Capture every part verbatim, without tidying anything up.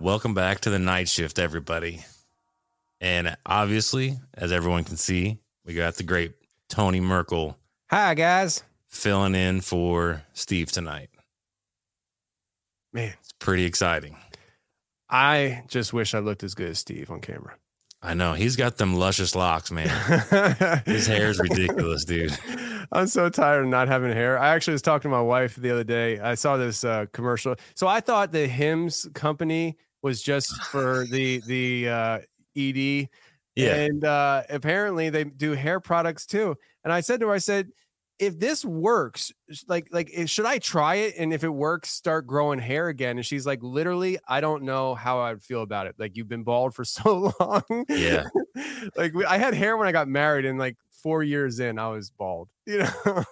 Welcome back to the night shift, everybody. And obviously, as everyone can see, we got the great Tony Merkel. Hi, guys. Filling in for Steve tonight. Man, it's pretty exciting. I just wish I looked as good as Steve on camera. I know. He's got them luscious locks, man. His hair is ridiculous, dude. I'm so tired of not having hair. I actually was talking to my wife the other day. I saw this uh, commercial. So I thought the Hims company was just for the the uh, E D. Yeah. And uh, apparently they do hair products too. And I said to her, I said, if this works, like, like, should I try it? And if it works, start growing hair again. And she's like, literally, I don't know how I would feel about it. Like, you've been bald for so long. Yeah. Like, I had hair when I got married, and like four years in, I was bald, you know?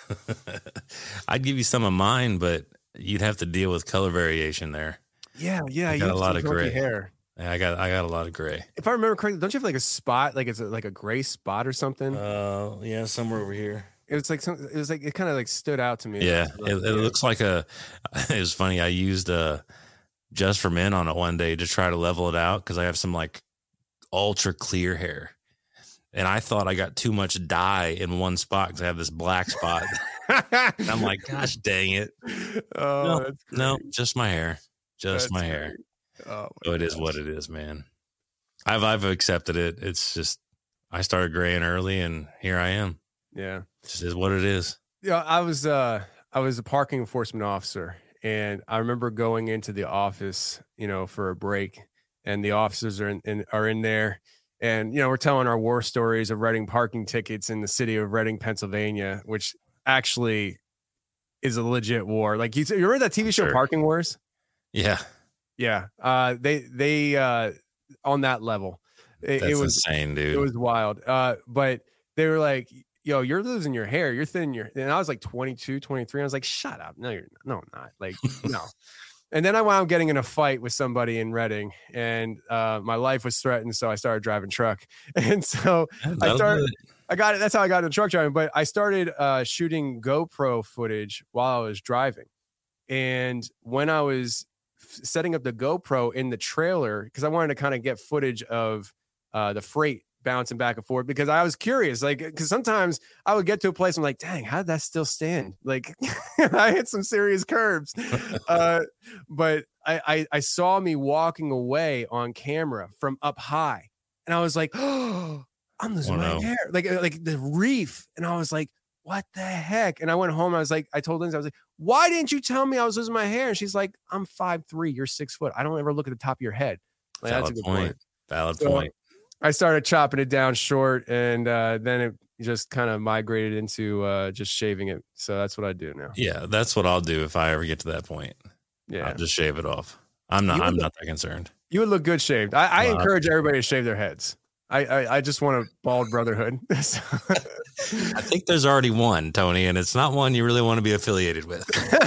I'd give you some of mine, but you'd have to deal with color variation there. Yeah. Yeah. You got a lot of gray hair. Yeah, I got, I got a lot of gray. If I remember correctly, don't you have like a spot? Like it's a, like a gray spot or something? Uh, yeah, somewhere over here. It was like some, it was like it kind of like stood out to me. Yeah, like, it, it yeah. looks like a. It was funny. I used uh, Just for Men on it one day to try to level it out because I have some like ultra clear hair, and I thought I got too much dye in one spot because I have this black spot. And I'm like, gosh, dang it! Oh, no, that's great. no, just my hair, just That's my great. hair. Oh, So it is what it is, man. I've I've accepted it. It's just I started graying early, and here I am. Yeah. This is what it is. Yeah, I was uh I was a parking enforcement officer, and I remember going into the office, you know, for a break, and the officers are in, in are in there, and you know, we're telling our war stories of writing parking tickets in the city of Reading, Pennsylvania, which actually is a legit war. Like you, you remember that T V show Sure. Parking Wars? Yeah, Yeah. Uh they they uh on that level. It, that's it was insane, dude. it was wild. Uh but they were like, yo, you're losing your hair. You're thinning your, and I was like twenty-two, twenty-three. I was like, shut up. No, you're not. No, I'm not. Like, no. And then I wound up getting in a fight with somebody in Reading, and uh, my life was threatened. So I started driving truck. And so I started, I got it. That's how I got into truck driving. But I started uh, shooting GoPro footage while I was driving. And when I was f- setting up the GoPro in the trailer, because I wanted to kind of get footage of uh, the freight bouncing back and forth, because I was curious, like, because sometimes I would get to a place I'm like, dang, how did that still stand? Like, I hit some serious curbs. uh, but I, I, I saw me walking away on camera from up high, and I was like, oh, I'm losing Oh, my no. hair, like, like the reef. And I was like, what the heck? And I went home. I was like, I told Lindsay, I was like, why didn't you tell me I was losing my hair? And she's like, I'm five three, you're six foot. I don't ever look at the top of your head. Like, Valid that's a good point. point. Valid So, point. I started chopping it down short, and uh, then it just kind of migrated into uh, just shaving it. So that's what I do now. Yeah, that's what I'll do if I ever get to that point. Yeah, I'll just shave it off. I'm not. You I'm would- not that concerned. you would look good shaved. I, I Well, encourage everybody to shave their heads. I I, I just want a bald brotherhood. So- I think there's already one, Tony, and it's not one you really want to be affiliated with.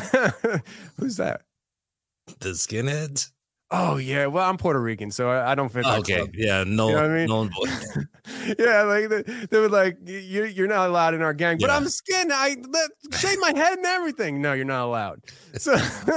Who's that? The skinheads. Oh yeah, well I'm Puerto Rican, so I, I don't fit. That Okay, club. yeah, no, You know what I mean? no boy. Yeah, like they, they were like, you're you're not allowed in our gang, but Yeah. I'm skin. I let, shave my head and everything. No, you're not allowed. So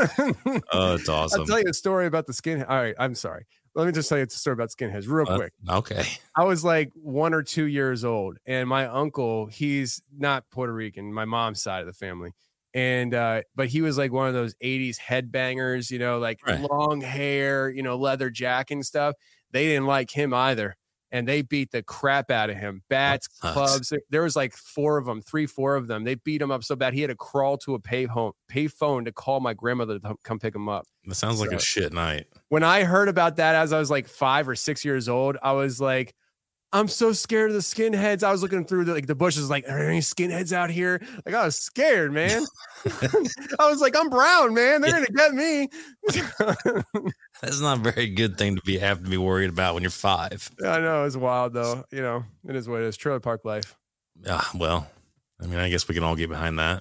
Oh, it's awesome. I'll tell you a story about the skinhead. All right, I'm sorry. Let me just tell you a story about skinheads real Uh, quick. okay. I was like one or two years old, and my uncle, he's not Puerto Rican, my mom's side of the family. And, uh, but he was like one of those eighties headbangers, you know, like Right. long hair, you know, leather jacket and stuff. They didn't like him either. And they beat the crap out of him. Bats, That sucks. clubs. There was like four of them, three, four of them. They beat him up so bad he had to crawl to a pay home, pay phone to call my grandmother to come pick him up. That sounds like So- a shit night. When I heard about that as I was like five or six years old, I was like, I'm so scared of the skinheads. I was looking through the, like the bushes, like, are there any skinheads out here? Like, I was scared, man. I was like, I'm brown, man. They're gonna get me. That's not a very good thing to be have to be worried about when you're five. I know it's wild though. You know, it is what it is. Trailer park life. Ah, well, I mean, I guess we can all get behind that.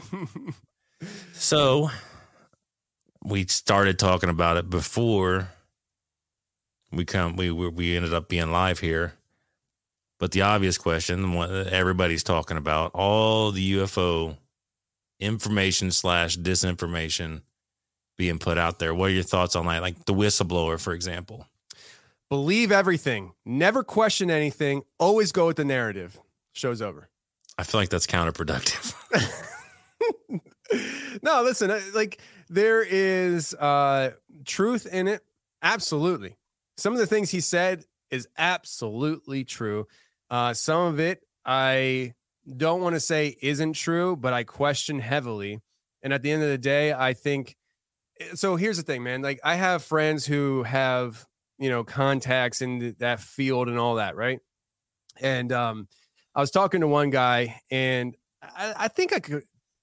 So we started talking about it before we come. We we we ended up being live here. But the obvious question, what everybody's talking about, all the U F O information slash disinformation being put out there. What are your thoughts on that? Like the whistleblower, for example. Believe everything. Never question anything. Always go with the narrative. Show's over. I feel like that's counterproductive. No, listen, like there is uh, truth in it. Absolutely. Some of the things he said is absolutely true. Uh, some of it I don't want to say isn't true, but I question heavily. And at the end of the day, I think, so here's the thing, man. Like I have friends who have, you know, contacts in that field and all that. Right. And um, I was talking to one guy and I, I think I could,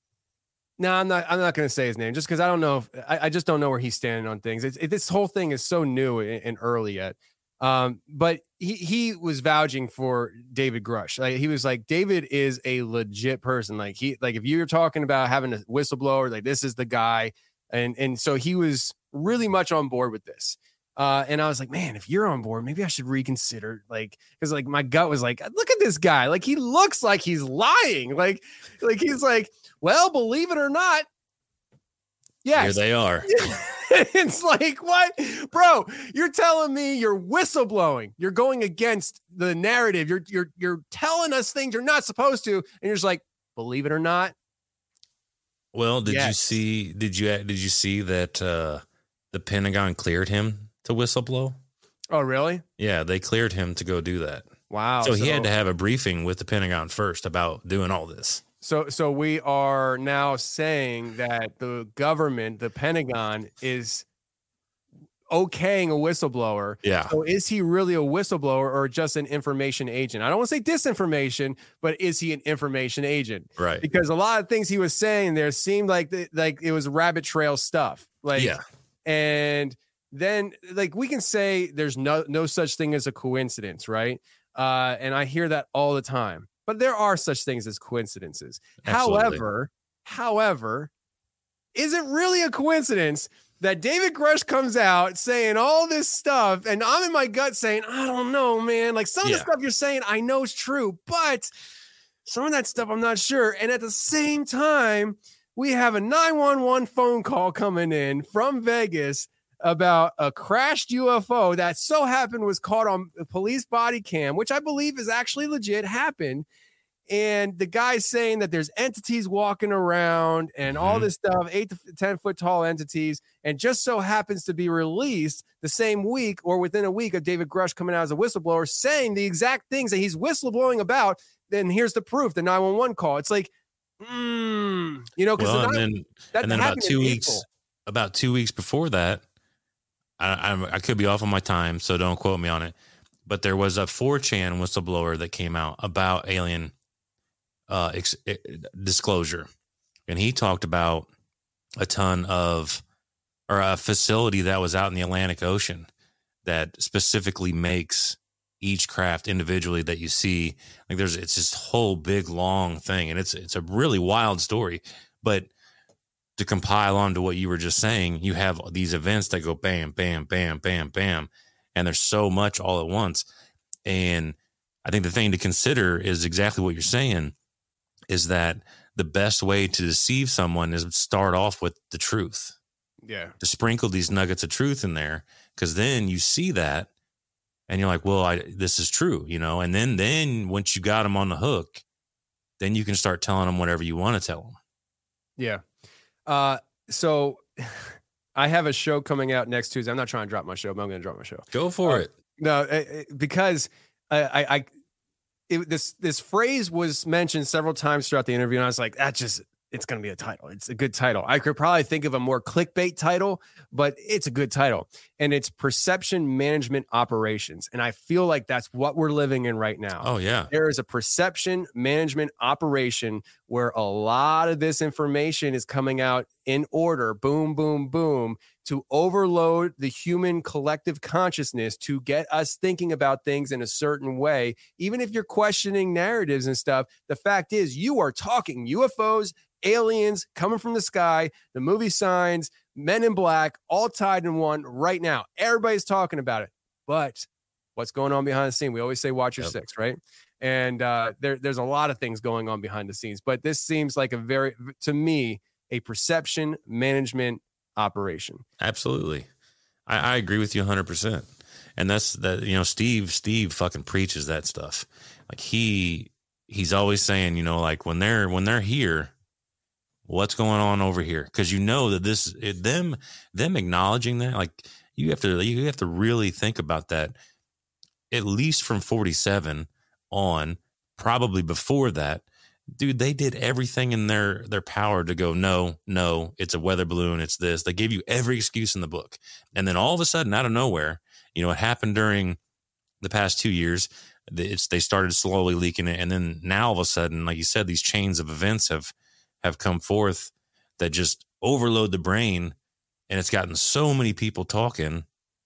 no, I'm not, I'm not going to say his name just because I don't know if I, I just don't know where he's standing on things. It's, it, this whole thing is so new and, and early yet. Um, but he, he was vouching for David Grush. Like he was like, David is a legit person. Like he, like if you're talking about having a whistleblower, like this is the guy. And, and so he was really much on board with this. Uh, and I was like, man, if you're on board, maybe I should reconsider. Like, because like my gut was like, look at this guy. Like he looks like he's lying. Like, like he's like, well, believe it or not, yes, here they are. It's like, what, bro? You're telling me you're whistleblowing. You're going against the narrative. You're you're you're telling us things you're not supposed to, and you're just like, believe it or not. Well, did yes. you see? Did you did you see that uh, the Pentagon cleared him to whistleblow? Oh, really? Yeah, they cleared him to go do that. Wow. So, so he had to have a briefing with the Pentagon first about doing all this. So, so we are now saying that the government, the Pentagon, is okaying a whistleblower. Yeah. So, is he really a whistleblower or just an information agent? I don't want to say disinformation, but is he an information agent? Right. Because a lot of things he was saying there seemed like the, like it was rabbit trail stuff. Like, yeah. And then, like, we can say there's no no such thing as a coincidence, right? Uh, and I hear that all the time. But there are such things as coincidences. Absolutely. However, however, is it really a coincidence that David Grush comes out saying all this stuff, and I'm in my gut saying, I don't know, man. Like some yeah. of the stuff you're saying, I know is true, but some of that stuff I'm not sure. And at the same time, we have a nine one one phone call coming in from Vegas about a crashed U F O that so happened was caught on a police body cam, which I believe is actually legit happened. And the guy's saying that there's entities walking around and all this stuff, eight to ten foot tall entities, and just so happens to be released the same week or within a week of David Grush coming out as a whistleblower saying the exact things that he's whistleblowing about. Then here's the proof, the nine one one call. It's like, mm, you know, because well, and then, that and then about two weeks, April. about two weeks before that, I, I, I could be off on my time, so don't quote me on it. But there was a four chan whistleblower that came out about alien uh, ex- disclosure. And he talked about a ton of, or a facility that was out in the Atlantic Ocean that specifically makes each craft individually that you see. Like there's, it's this whole big, long thing. And it's, it's a really wild story, but to compile onto what you were just saying, you have these events that go bam, bam, bam, bam, bam. And there's so much all at once. And I think the thing to consider is exactly what you're saying, is that the best way to deceive someone is start off with the truth. Yeah. To sprinkle these nuggets of truth in there, because then you see that and you're like, well, I, this is true, you know? And then, then once you got them on the hook, then you can start telling them whatever you want to tell them. Yeah. Uh, so I have a show coming out next Tuesday. I'm not trying to drop my show, but I'm going to drop my show. Go for uh, it. No, uh, because I, I, I it, this, this phrase was mentioned several times throughout the interview. And I was like, that just, it's going to be a title. It's a good title. I could probably think of a more clickbait title, but it's a good title. And it's Perception Management Operations. And I feel like that's what we're living in right now. Oh, yeah. There is a perception management operation where a lot of this information is coming out in order, boom, boom, boom, to overload the human collective consciousness to get us thinking about things in a certain way. Even if you're questioning narratives and stuff, the fact is you are talking U F Os, aliens coming from the sky, the movie Signs, Men in Black, all tied in one right now. Everybody's talking about it. But what's going on behind the scene? We always say watch your yep. six, right? And uh, there, there's a lot of things going on behind the scenes. But this seems like a very, to me, a perception management operation. Absolutely. I, I agree with you one hundred percent. And that's that, you know, Steve, Steve fucking preaches that stuff. Like he, he's always saying, you know, like when they're, when they're here, what's going on over here? Cause you know that this, it, them, them acknowledging that, like you have to, you have to really think about that at least from forty-seven on, probably before that, dude, they did everything in their, their power to go, no, no, it's a weather balloon. It's this. They gave you every excuse in the book. And then all of a sudden, out of nowhere, you know, it happened during the past two years. It's, they started slowly leaking it. And then now all of a sudden, like you said, these chains of events have, have come forth that just overload the brain. And it's gotten so many people talking.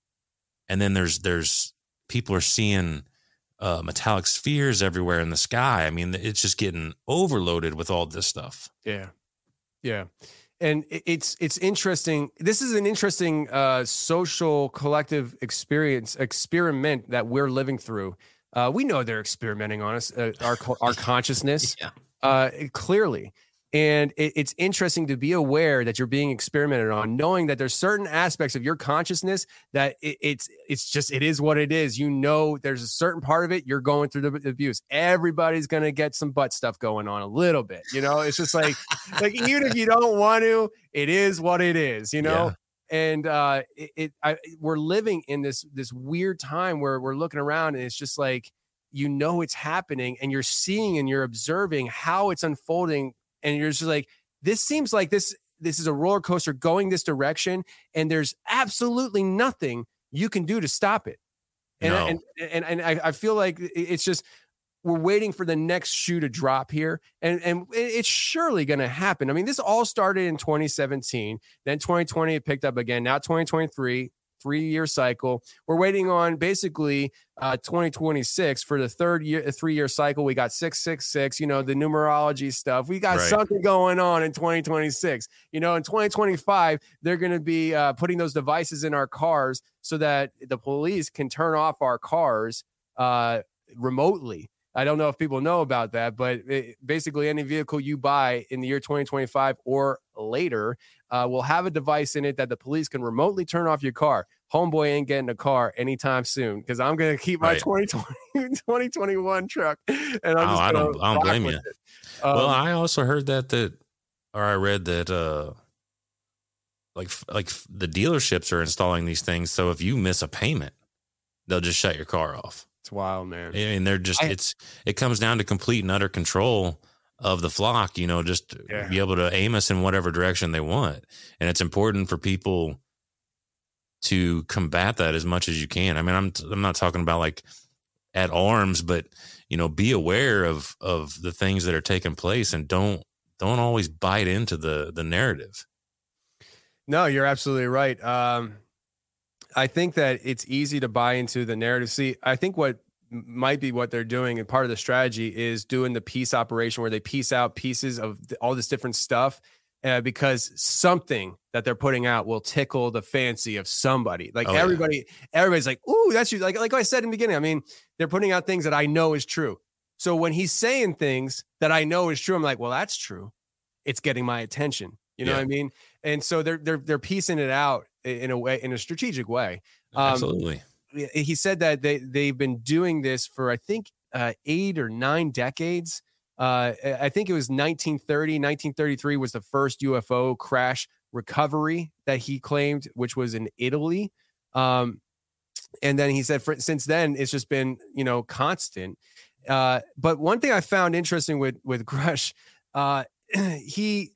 And then there's, there's people are seeing uh, metallic spheres everywhere in the sky. I mean, it's just getting overloaded with all this stuff. Yeah. Yeah. And it's it's interesting. This is an interesting uh, social collective experience experiment that we're living through. Uh, we know they're experimenting on us, uh, our our consciousness, yeah. uh, clearly. And it, it's interesting to be aware that you're being experimented on, knowing that there's certain aspects of your consciousness that it, it's it's just it is what it is. You know, there's a certain part of it you're going through the abuse. Everybody's gonna get some butt stuff going on a little bit. You know, it's just like like even if you don't want to, it is what it is. You know. Yeah. And uh, it, it I, we're living in this this weird time where we're looking around and it's just like, you know, it's happening and you're seeing and you're observing how it's unfolding. And you're just like, this seems like this, this is a roller coaster going this direction. And there's absolutely nothing you can do to stop it. And, no. and, and, and I, I feel like it's just, we're waiting for the next shoe to drop here. And, and it's surely going to happen. I mean, this all started in twenty seventeen, then twenty twenty, it picked up again. Now twenty twenty-three, three-year cycle. We're waiting on basically uh, twenty twenty-six for the third year, three-year cycle. We got six six six, you know, the numerology stuff. We got right. something going on in twenty twenty-six. You know, in twenty twenty-five, they're going to be uh, putting those devices in our cars so that the police can turn off our cars uh, remotely. I don't know if people know about that, but it, basically any vehicle you buy in the year twenty twenty-five or later uh, will have a device in it that the police can remotely turn off your car. Homeboy ain't getting a car anytime soon because I'm going to keep my right. twenty twenty, twenty twenty-one truck. And I'm oh, just I don't, I don't blame you. Um, well, I also heard that, that, or I read that, uh, like, like the dealerships are installing these things. So if you miss a payment, they'll just shut your car off. It's wild, man. I mean, they're just, I, it's, it comes down to complete and utter control of the flock, you know, just yeah. be able to aim us in whatever direction they want. And it's important for people to combat that as much as you can. I mean, I'm, I'm not talking about like at arms, but, you know, be aware of, of the things that are taking place and don't, don't always bite into the, the narrative. No, you're absolutely right. Um, I think that it's easy to buy into the narrative. See, I think what might be what they're doing and part of the strategy is doing the piece operation where they piece out pieces of all this different stuff uh, because something that they're putting out will tickle the fancy of somebody. Like oh, everybody, yeah. everybody's like, ooh, that's you. Like, like I said in the beginning, I mean, they're putting out things that I know is true. So when he's saying things that I know is true, I'm like, well, that's true. It's getting my attention. You know yeah. what I mean? And so they're, they're, they're piecing it out in a way, in a strategic way. Um, Absolutely. He said that they, they've been doing this for, I think, uh, eight or nine decades. Uh, I think it was nineteen thirty, nineteen thirty-three was the first U F O crash recovery that he claimed, which was in Italy. Um, and then he said, for, since then, it's just been, you know, constant. Uh, but one thing I found interesting with, with Grusch, uh, he,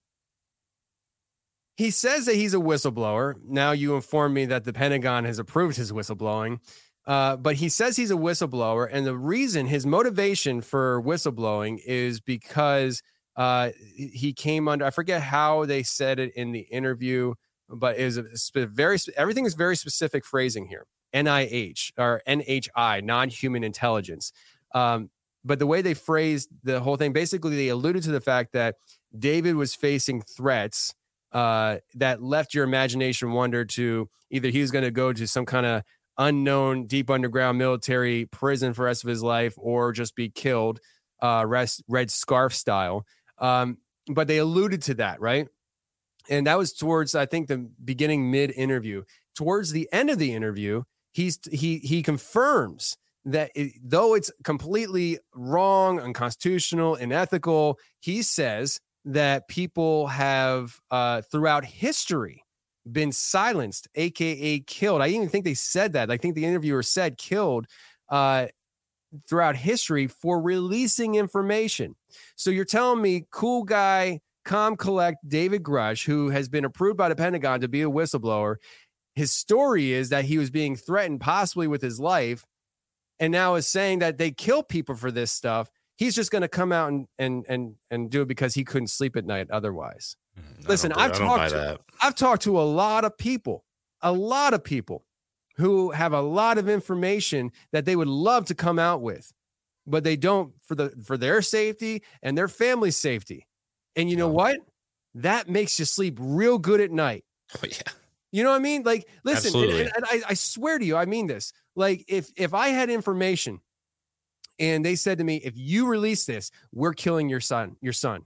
He says that he's a whistleblower. Now you inform me that the Pentagon has approved his whistleblowing, uh, but he says he's a whistleblower. And the reason, his motivation for whistleblowing is because uh, he came under, I forget how they said it in the interview, but it was a very, everything is very specific phrasing here. N I H or N H I, non-human intelligence. Um, but the way they phrased the whole thing, basically they alluded to the fact that David was facing threats uh, that left your imagination wonder to either he was going to go to some kind of unknown deep underground military prison for the rest of his life or just be killed, uh, rest, Red Scarf style. Um, but they alluded to that, right? And that was towards, I think, the beginning mid interview. Towards the end of the interview, he's he he confirms that it, though it's completely wrong, unconstitutional, unethical, he says that people have uh, throughout history been silenced, aka killed. I even think they said that. I think the interviewer said killed uh, throughout history for releasing information. So you're telling me, cool guy, calm, collect David Grush, who has been approved by the Pentagon to be a whistleblower, his story is that he was being threatened possibly with his life, and now is saying that they kill people for this stuff. He's just going to come out and and and and do it because he couldn't sleep at night otherwise. I Listen, I've talked to, I've talked to a lot of people, a lot of people who have a lot of information that they would love to come out with, but they don't for the for their safety and their family's safety. And you know what? That makes you sleep real good at night. Oh, yeah. You know what I mean? Like, listen, and, and I, I swear to you, I mean this. Like, if if I had information and they said to me, if you release this, we're killing your son, your son.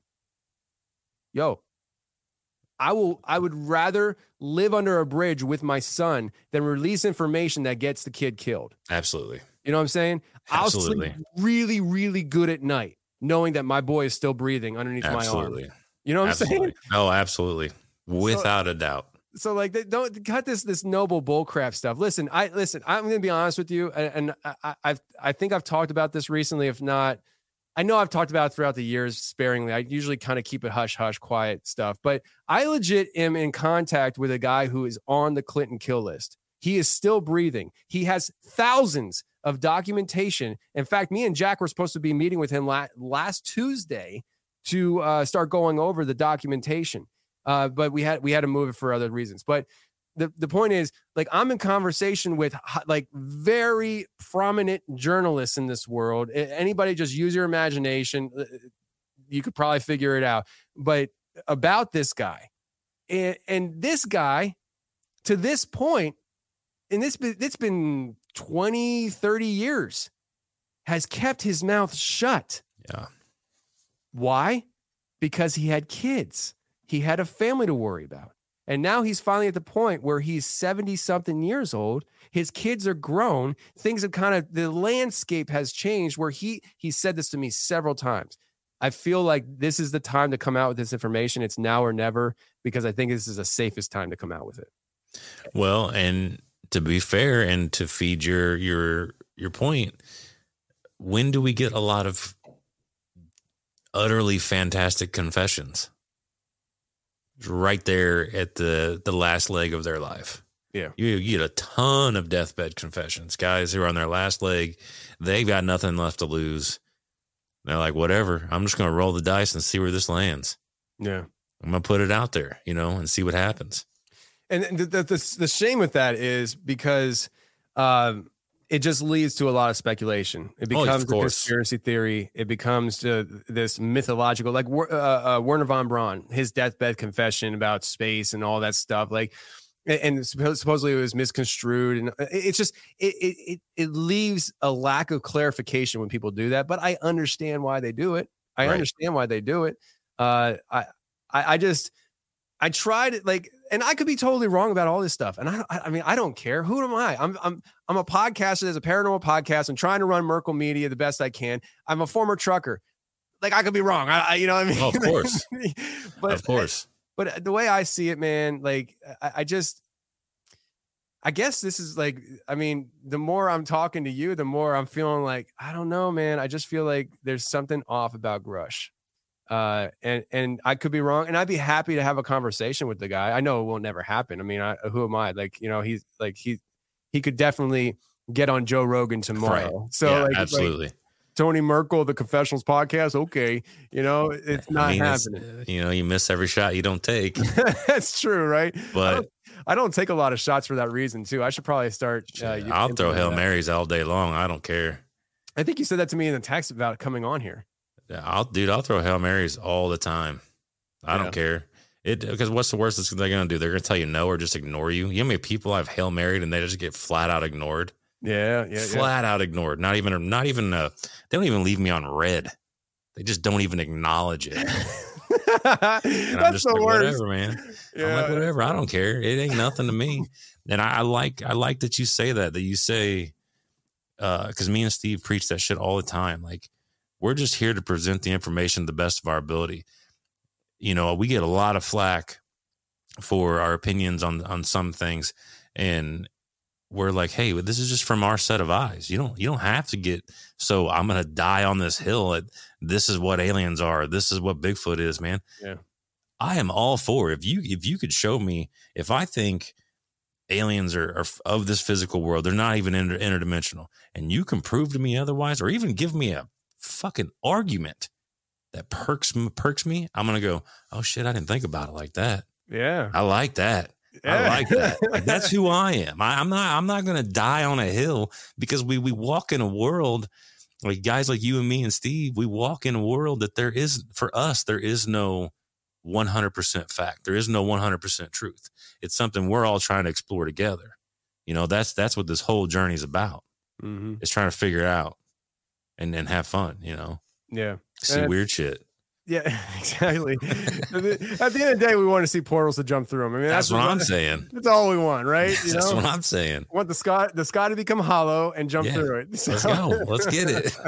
Yo, I will, I would rather live under a bridge with my son than release information that gets the kid killed. Absolutely. You know what I'm saying? Absolutely. I'll sleep really, really good at night, knowing that my boy is still breathing underneath absolutely. my arm. You know what absolutely. I'm saying? Oh, absolutely. Without so, a doubt. So like, they don't cut this this noble bullcrap stuff. Listen, I listen. I'm going to be honest with you, and, and I, I've I think I've talked about this recently. If not, I know I've talked about it throughout the years sparingly. I usually kind of keep it hush hush, quiet stuff. But I legit am in contact with a guy who is on the Clinton kill list. He is still breathing. He has thousands of documentation. In fact, me and Jack were supposed to be meeting with him la- last Tuesday to uh, start going over the documentation. Uh, but we had we had to move it for other reasons. But the, the point is, like, I'm in conversation with like very prominent journalists in this world. Anybody just use your imagination. You could probably figure it out. But about this guy, and, and this guy to this point, and this it's been twenty, thirty years, has kept his mouth shut. Yeah. Why? Because he had kids. He had a family to worry about. And now he's finally at the point where he's seventy something years old. His kids are grown. Things have kind of, the landscape has changed where he, he said this to me several times. I feel like this is the time to come out with this information. It's now or never, because I think this is the safest time to come out with it. Well, and to be fair and to feed your, your, your point, when do we get a lot of utterly fantastic confessions? Right there at the the last leg of their life. Yeah. You, you get a ton of deathbed confessions. Guys who are on their last leg, they've got nothing left to lose. They're like, whatever, I'm just going to roll the dice and see where this lands. Yeah. I'm going to put it out there, you know, and see what happens. And the the, the, the shame with that is because um, it just leads to a lot of speculation. It becomes oh, a conspiracy theory. It becomes uh, this mythological, like uh, uh, Werner von Braun, his deathbed confession about space and all that stuff. Like, and supposedly it was misconstrued, and it's just it it it leaves a lack of clarification when people do that. But I understand why they do it. I right. understand why they do it. Uh, I I just. I tried it, like, and I could be totally wrong about all this stuff. And I, I mean, I don't care. Who am I? I'm, I'm, I'm a podcaster. There's a paranormal podcast. I'm trying to run Merkle Media the best I can. I'm a former trucker. Like, I could be wrong. I, I you know what I mean? Oh, of course. but, of course. But the way I see it, man, like, I, I just, I guess this is like, I mean, the more I'm talking to you, the more I'm feeling like, I don't know, man. I just feel like there's something off about Grush. Uh, and, and I could be wrong, and I'd be happy to have a conversation with the guy. I know it will never happen. I mean, I, who am I? Like, you know, he's like, he, he could definitely get on Joe Rogan tomorrow. Right. So yeah, like, absolutely. Like, Tony Merkel, the Confessionals podcast. Okay. You know, it's not I mean, happening. It's, you know, you miss every shot you don't take. That's true. Right. But I don't, I don't take a lot of shots for that reason too. I should probably start. Uh, I'll throw Hail Marys all day long. I don't care. I think you said that to me in the text about coming on here. Yeah, I'll dude, I'll throw Hail Marys all the time. I yeah. don't care. It because what's the worst they're gonna do? They're gonna tell you no or just ignore you. You know how many people I've Hail Married and they just get flat out ignored? Yeah, yeah, flat yeah. out ignored. Not even not even uh they don't even leave me on red. They just don't even acknowledge it. That's I'm just the like, worst. whatever, man. Yeah, I'm like, whatever. I don't care. It ain't nothing to me. And I, I like, I like that you say that, that you say, uh, cause me and Steve preach that shit all the time. Like, we're just here to present the information to the best of our ability. You know, we get a lot of flack for our opinions on, on some things. And we're like, hey, this is just from our set of eyes. You don't, you don't have to get, so I'm going to die on this hill. At, this is what aliens are. This is what Bigfoot is, man. Yeah. I am all for, if you, if you could show me, if I think aliens are, are of this physical world, they're not even inter, interdimensional, and you can prove to me otherwise, or even give me a fucking argument that perks, perks me, I'm going to go, oh shit, I didn't think about it like that. Yeah. I like that. Yeah. I like that. Like, that's who I am. I, I'm not. I'm not going to die on a hill, because we we walk in a world, like guys like you and me and Steve. We walk in a world that there is, for us, there is no one hundred percent fact. There is no one hundred percent truth. It's something we're all trying to explore together. You know, that's that's what this whole journey is about. Mm-hmm. It's trying to figure it out and and have fun. You know, yeah, see and weird shit. Yeah, exactly. At the end of the day, we want to see portals to jump through them. I mean, that's, that's what what I'm saying. That's all we want, right? You that's know? what I'm saying. We want the sky, the sky to become hollow and jump Yeah. through it. So. Let's go. Let's get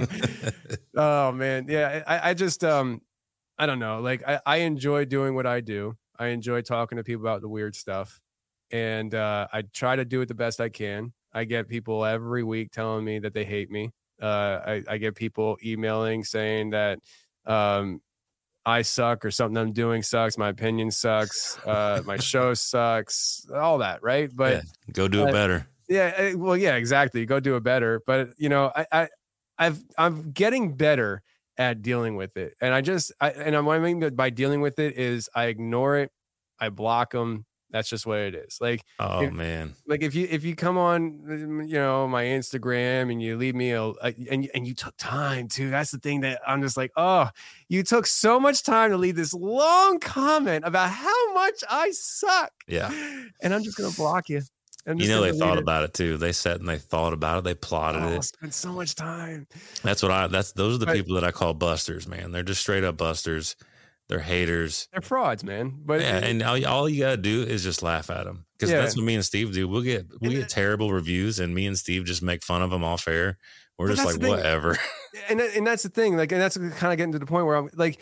it. Oh man, yeah. I, I just, um, I don't know. Like, I, I enjoy doing what I do. I enjoy talking to people about the weird stuff, and uh, I try to do it the best I can. I get people every week telling me that they hate me. Uh, I, I get people emailing saying that. Um, I suck, or something I'm doing sucks. My opinion sucks. Uh, my show sucks. All that, right? But yeah, go do it uh, better. Yeah, well, yeah, exactly. Go do it better. But you know, I, I, I've, I'm getting better at dealing with it, and I just, I, and I'm, what I mean by dealing with it is I ignore it, I block them. That's just what it is. Like, oh if, man, like if you if you come on, you know, my Instagram and you leave me a, a and and you took time too. That's the thing that I'm just like, oh, you took so much time to leave this long comment about how much I suck. Yeah, and I'm just gonna block you. You know, they thought it. about it too. They sat and they thought about it. They plotted oh, it. Spent so much time. That's what I. That's those are the but, people that I call busters, man. They're just straight up busters. They're haters. They're frauds, man. But yeah, and all, all you gotta do is just laugh at them, because yeah. that's what me and Steve do. We'll get we get terrible reviews, and me and Steve just make fun of them off air. We're just like, whatever. And and that's the thing. Like, and that's kind of getting to the point where I'm like,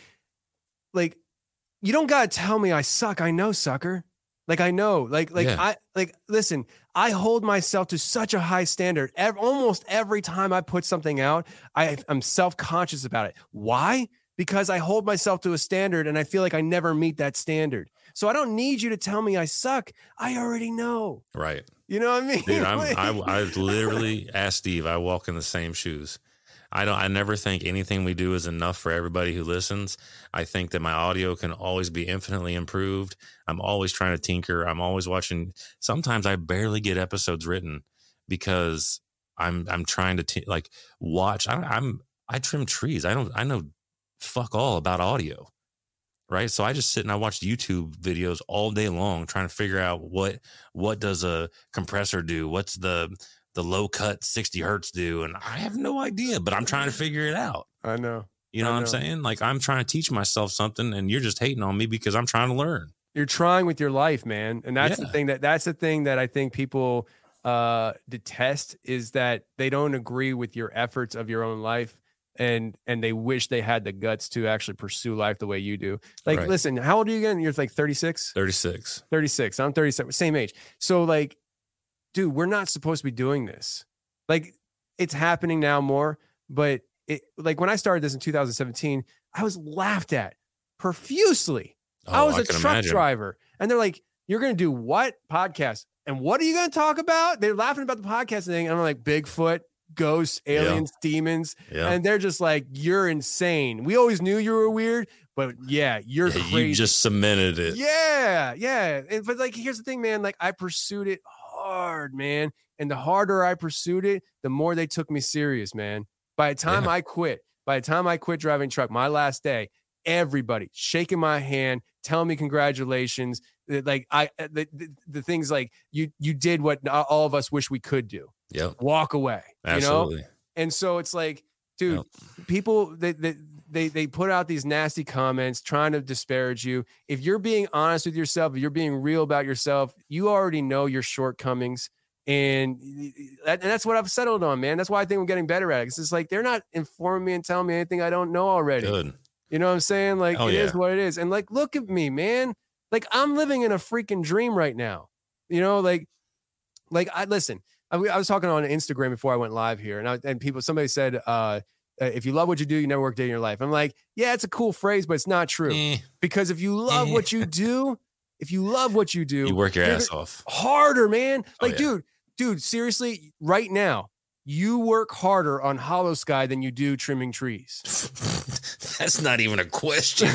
like, you don't gotta tell me I suck. I know, sucker. Like, I know. Like, like yeah. I like. Listen, I hold myself to such a high standard. Every, almost every time I put something out, I I'm self conscious about it. Why? Because I hold myself to a standard and I feel like I never meet that standard. So I don't need you to tell me I suck. I already know. Right. You know what I mean? Dude, I'm, I, I literally asked Steve, I walk in the same shoes. I don't, I never think anything we do is enough for everybody who listens. I think that my audio can always be infinitely improved. I'm always trying to tinker. I'm always watching. Sometimes I barely get episodes written because I'm, I'm trying to t- like watch. I, I'm, I trim trees. I don't, I know fuck all about audio, right? So I just sit and I watch YouTube videos all day long trying to figure out what what does a compressor do, what's the the low cut sixty hertz do, and I have no idea, but I'm trying to figure it out. I know. You know I what know. I'm saying? Like, I'm trying to teach myself something, and you're just hating on me because I'm trying to learn. You're trying with your life, man, and that's Yeah. the thing that that's the thing that I think people uh detest, is that they don't agree with your efforts of your own life. And and they wish they had the guts to actually pursue life the way you do. Like, Right. listen, how old are you again? You're like thirty-six? thirty-six. thirty-six. I'm thirty-seven, same age. So, like, dude, we're not supposed to be doing this. Like, it's happening now more, but it like when I started this in two thousand seventeen, I was laughed at profusely. Oh, I was I a can truck imagine. driver, and they're like, "You're gonna do what? Podcast? And what are you gonna talk about?" They're laughing about the podcast thing, and I'm like, Bigfoot, ghosts, aliens, demons. Yeah. And they're just like, you're insane. We always knew you were weird, but yeah, you're Yeah, crazy. you just cemented it. Yeah, yeah. And, but like, here's the thing, man. Like, I pursued it hard, man. And the harder I pursued it, the more they took me serious, man. By the time Yeah. I quit, by the time I quit driving truck, my last day, everybody shaking my hand, telling me congratulations. Like, I, the, the, the things like you, you did what all of us wish we could do. Yep. Walk away. Absolutely. You know? And so it's like, dude, yep. people, they, they, they they put out these nasty comments trying to disparage you. If you're being honest with yourself, if you're being real about yourself, you already know your shortcomings. And, that, and that's what I've settled on, man. That's why I think I'm getting better at it. It's just like they're not informing me and telling me anything I don't know already. Good. You know what I'm saying? Like, oh, it yeah. is what it is. And like, look at me, man. Like, I'm living in a freaking dream right now. You know, like, like I listen, I, I was talking on Instagram before I went live here, and I, and people, somebody said, uh, if you love what you do, you never work a day in your life. I'm like, yeah, it's a cool phrase, but it's not true. Eh. Because if you love Eh. what you do, if you love what you do, You work your you're ass off. harder, man. Oh, Like, yeah. dude, dude, seriously, right now, you work harder on Hollow Sky than you do trimming trees. That's not even a question.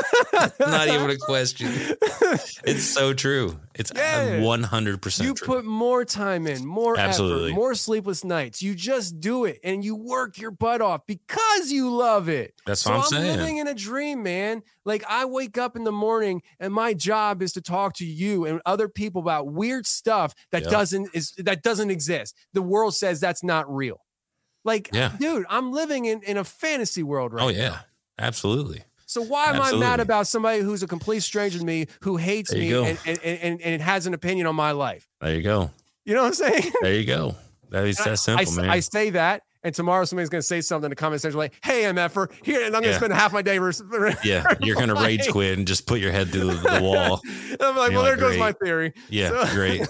Not even a question. It's so true. It's Yeah. one hundred percent You true. put more time in, more Absolutely. effort, more sleepless nights. You just do it and you work your butt off because you love it. That's so what I'm I'm saying. living in a dream, man. Like, I wake up in the morning and my job is to talk to you and other people about weird stuff that Yep. doesn't is that doesn't exist. The world says that's not real. Like, Yeah. dude, I'm living in, in a fantasy world right Oh, now. yeah. Absolutely. So why am I mad Absolutely. about somebody who's a complete stranger to me, who hates There me you go. and, and, and, and has an opinion on my life? There you go. You know what I'm saying? There you go. That is And I- that simple, I, man. I say that, and tomorrow somebody's going to say something in the comment section like, "Hey, M F er, here," and I'm going to Yeah. spend half my day. Res- yeah. You're going to rage quit and just put your head through the, the wall. I'm like, You're well, there like, goes my great. theory. Yeah. So- Great.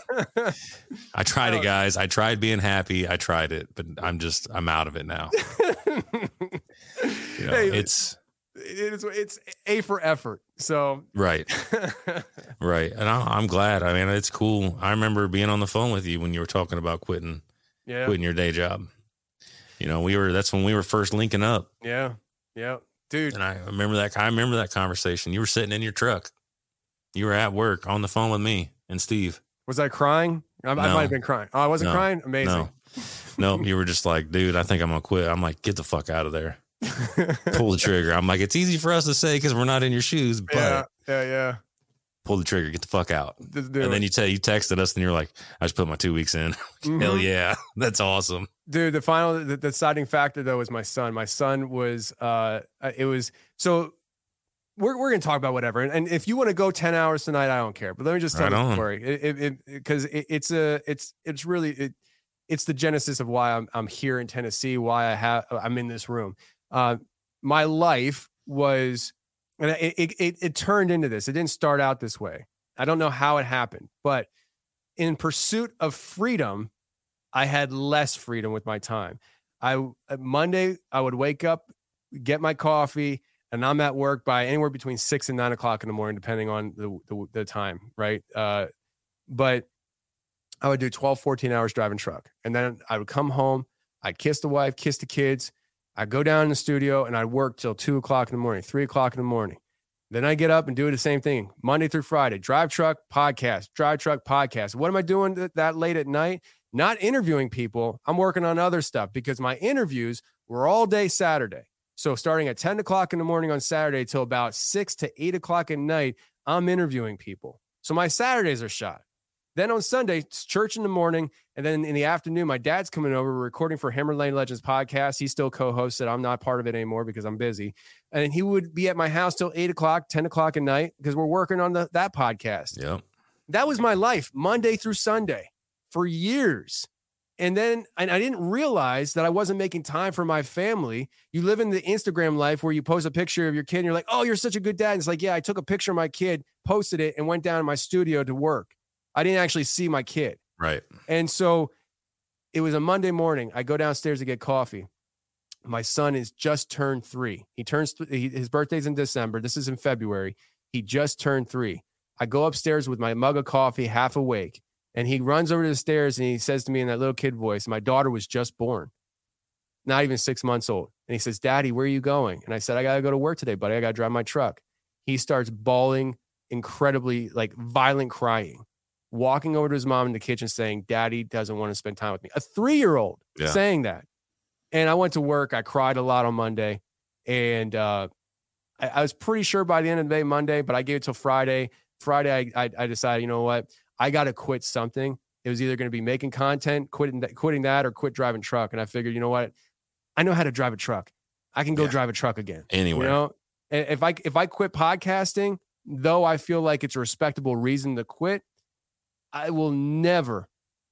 I tried Oh. it, guys. I tried being happy. I tried it, but I'm just, I'm out of it now. You know, Hey, it's it's it's A for effort. So right. Right. And I, I'm glad. I mean, it's cool. I remember being on the phone with you when you were talking about quitting, yeah, quitting your day job. You know, we were, that's when we were first linking up. yeah, yeah, dude. And I remember that, I remember that conversation. You were sitting in your truck. You were at work on the phone with me and Steve. Was I crying? I, I No. might have been crying. Oh, I wasn't No. crying. Amazing. No, you were just like, dude, I think I'm going to quit. I'm like, get the fuck out of there. Pull the trigger. I'm like, it's easy for us to say because we're not in your shoes, but yeah, yeah, yeah. pull the trigger, get the fuck out. Just do And it. then you tell you texted us and you're like, I just put my two weeks in. Mhm. Hell yeah. That's awesome. Dude, the final, the, the deciding factor though was my son. My son was, uh, uh, it was so. We're we're gonna talk about whatever, and, and if you want to go ten hours tonight, I don't care. But let me just tell Right you the on. story, it because it, it, it's a it's it's really it, it's the genesis of why I'm I'm here in Tennessee, why I have I'm in this room. Uh, my life was, and it, it it it turned into this. It didn't start out this way. I don't know how it happened, but in pursuit of freedom, I had less freedom with my time. I Monday I would wake up, get my coffee, and I'm at work by anywhere between six and nine o'clock in the morning, depending on the the, the time, right? Uh, but I would do twelve, fourteen hours driving truck, and then I would come home, I'd kiss the wife, kiss the kids, I'd go down in the studio, and I'd work till two o'clock in the morning, three o'clock in the morning. Then I get up and do the same thing Monday through Friday, drive truck, podcast, drive truck, podcast. What am I doing th- that late at night? Not interviewing people. I'm working on other stuff because my interviews were all day Saturday. So starting at ten o'clock in the morning on Saturday till about six to eight o'clock at night, I'm interviewing people. So my Saturdays are shot. Then on Sunday, it's church in the morning. And then in the afternoon, my dad's coming over. We're recording for Hammer Lane Legends podcast. He still co-hosts it. I'm not part of it anymore because I'm busy. And he would be at my house till eight o'clock, ten o'clock at night because we're working on the, that podcast. Yep. That was my life, Monday through Sunday for years. And then and I didn't realize that I wasn't making time for my family. You live in the Instagram life where you post a picture of your kid and you're like, oh, you're such a good dad. And it's like, yeah, I took a picture of my kid, posted it, and went down to my studio to work. I didn't actually see my kid. Right. And so it was a Monday morning. I go downstairs to get coffee. My son is just turned three. He turns, he, his birthday's in December. This is in February. He just turned three. I go upstairs with my mug of coffee, half awake. And he runs over to the stairs and he says to me in that little kid voice, my daughter was just born, not even six months old. And he says, Daddy, where are you going? And I said, I got to go to work today, buddy. I got to drive my truck. He starts bawling, incredibly like violent crying, walking over to his mom in the kitchen saying, Daddy doesn't want to spend time with me. A three-year-old Yeah. saying that. And I went to work. I cried a lot on Monday. And uh, I, I was pretty sure by the end of the day, Monday, but I gave it till Friday. Friday, I, I, I decided, you know what? I got to quit something. It was either going to be making content, quitting that, quitting that, or quit driving truck. And I figured, you know what? I know how to drive a truck. I can go Yeah. drive a truck again. Anywhere. You know, and if I if I quit podcasting, though I feel like it's a respectable reason to quit, I will never,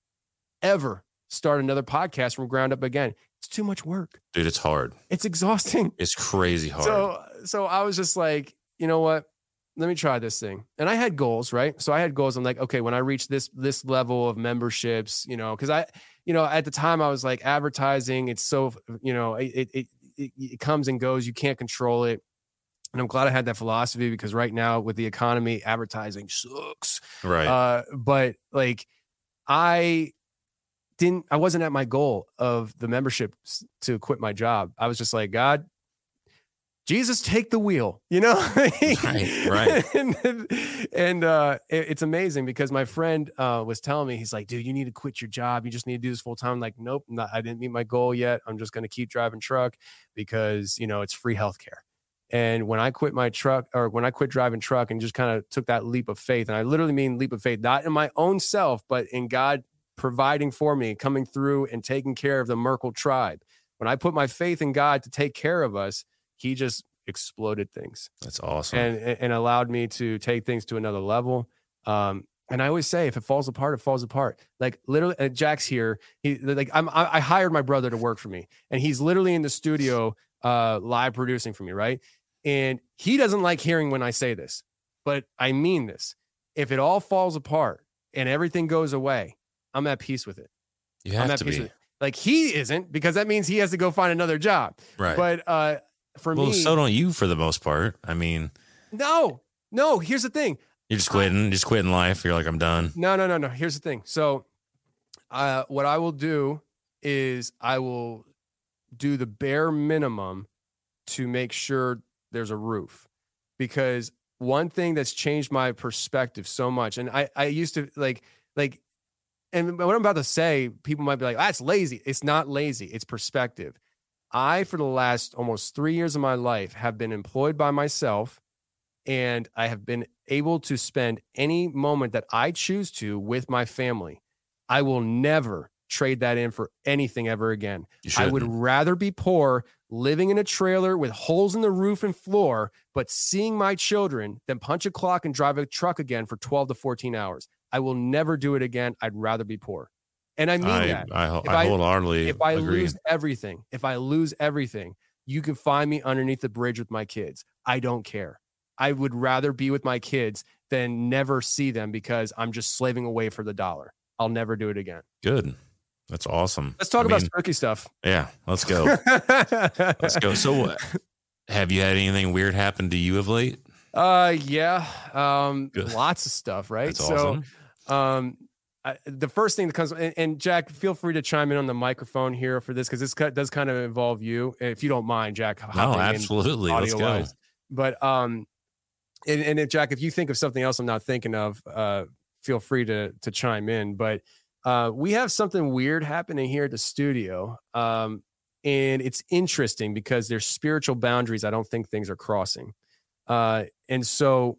ever start another podcast from ground up again. It's too much work. Dude, it's hard. It's exhausting. It's crazy hard. So so I was just like, you know what? Let me try this thing. And I had goals, right? So I had goals. I'm like, okay, when I reach this this level of memberships, you know, because I, you know, at the time I was like, advertising, it's so, you know, it it it, it comes and goes. You can't control it. And I'm glad I had that philosophy, because right now with the economy, advertising sucks. right. Uh, but like I didn't, I wasn't at my goal of the membership to quit my job. I was just like, God, Jesus, take the wheel, you know? Right, right. and and uh, it, it's amazing, because my friend uh, was telling me, he's like, dude, you need to quit your job. You just need to do this full time. I'm like, nope, not, I didn't meet my goal yet. I'm just going to keep driving truck because, you know, it's free healthcare. And when I quit my truck, or when I quit driving truck and just kind of took that leap of faith, and I literally mean leap of faith, not in my own self, but in God providing for me, coming through and taking care of the Merkel tribe. When I put my faith in God to take care of us, he just exploded things. That's awesome. And, and allowed me to take things to another level. Um, and I always say, if it falls apart, it falls apart. Like literally, uh, Jack's here. He like I'm, I, I hired my brother to work for me, and he's literally in the studio, uh, live producing for me, right? And he doesn't like hearing when I say this, but I mean this. If it all falls apart and everything goes away, I'm at peace with it. You have I'm at to peace be. with it. Like he isn't, because that means he has to go find another job. Right. But uh, for well, me, so don't you for the most part. I mean, no, no. Here's the thing. you're just quitting, you're just quitting life. You're like, I'm done. No, no, no, no. Here's the thing. So, uh, what I will do is I will do the bare minimum to make sure there's a roof, because one thing that's changed my perspective so much, and I, I used to like, like, and what I'm about to say, people might be like, that's lazy. It's not lazy. It's perspective. I, for the last almost three years of my life, have been employed by myself, and I have been able to spend any moment that I choose to with my family. I will never trade that in for anything ever again. You I would shouldn't. rather be poor, living in a trailer with holes in the roof and floor, but seeing my children, than punch a clock and drive a truck again for twelve to fourteen hours. I will never do it again. I'd rather be poor. And I mean I, that. I, ho- If I I- wholeheartedly If I agree. lose everything, if I lose everything, you can find me underneath the bridge with my kids. I don't care. I would rather be with my kids than never see them, because I'm just slaving away for the dollar. I'll never do it again. Good. That's awesome. Let's talk I about mean, spooky stuff. yeah, let's go. Let's go. So what? Have you had anything weird happen to you of late? Uh, yeah. Um, Good. lots of stuff, right? That's so, awesome. um, I, the first thing that comes, and, and Jack, feel free to chime in on the microphone here for this, because this cut does kind of involve you, if you don't mind, Jack. No, hopping in absolutely. Let's go. audio-wise. But um, and, and if, Jack, if you think of something else I'm not thinking of, uh, feel free to to chime in. But uh, we have something weird happening here at the studio, um, and it's interesting because there's spiritual boundaries I don't think things are crossing, uh, and so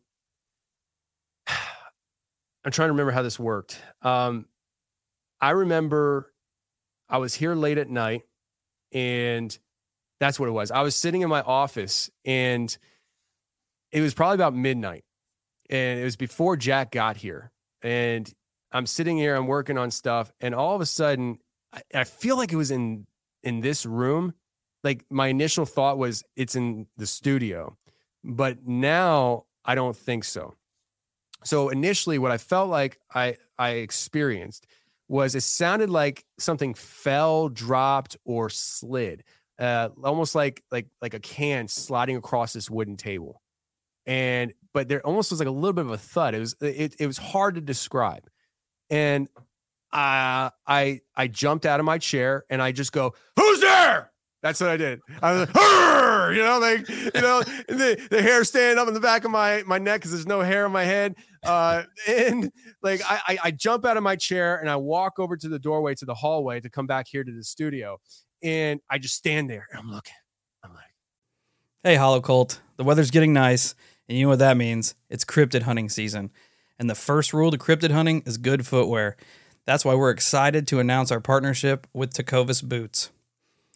I'm trying to remember how this worked. Um, I remember I was here late at night, and that's what it was. I was sitting in my office, and it was probably about midnight, and it was before Jack got here. And I'm sitting here, I'm working on stuff, and all of a sudden, I, I feel like it was in in this room. Like my initial thought was it's in the studio, but now I don't think so. So initially, what I felt like I I experienced was it sounded like something fell, dropped, or slid, uh, almost like like like a can sliding across this wooden table. And but there almost was like a little bit of a thud. It was it it was hard to describe. And uh, I I jumped out of my chair and I just go, "Who's there?" That's what I did. I was like, "Arr!" you know, like you know, the, the hair standing up in the back of my my neck because there's no hair on my head. Uh, and like I, I I jump out of my chair and I walk over to the doorway to the hallway to come back here to the studio. And I just stand there and I'm looking. I'm like, "Hey, Hollow Cult, the weather's getting nice, and you know what that means? It's cryptid hunting season. And the first rule to cryptid hunting is good footwear. That's why we're excited to announce our partnership with Tecovas Boots.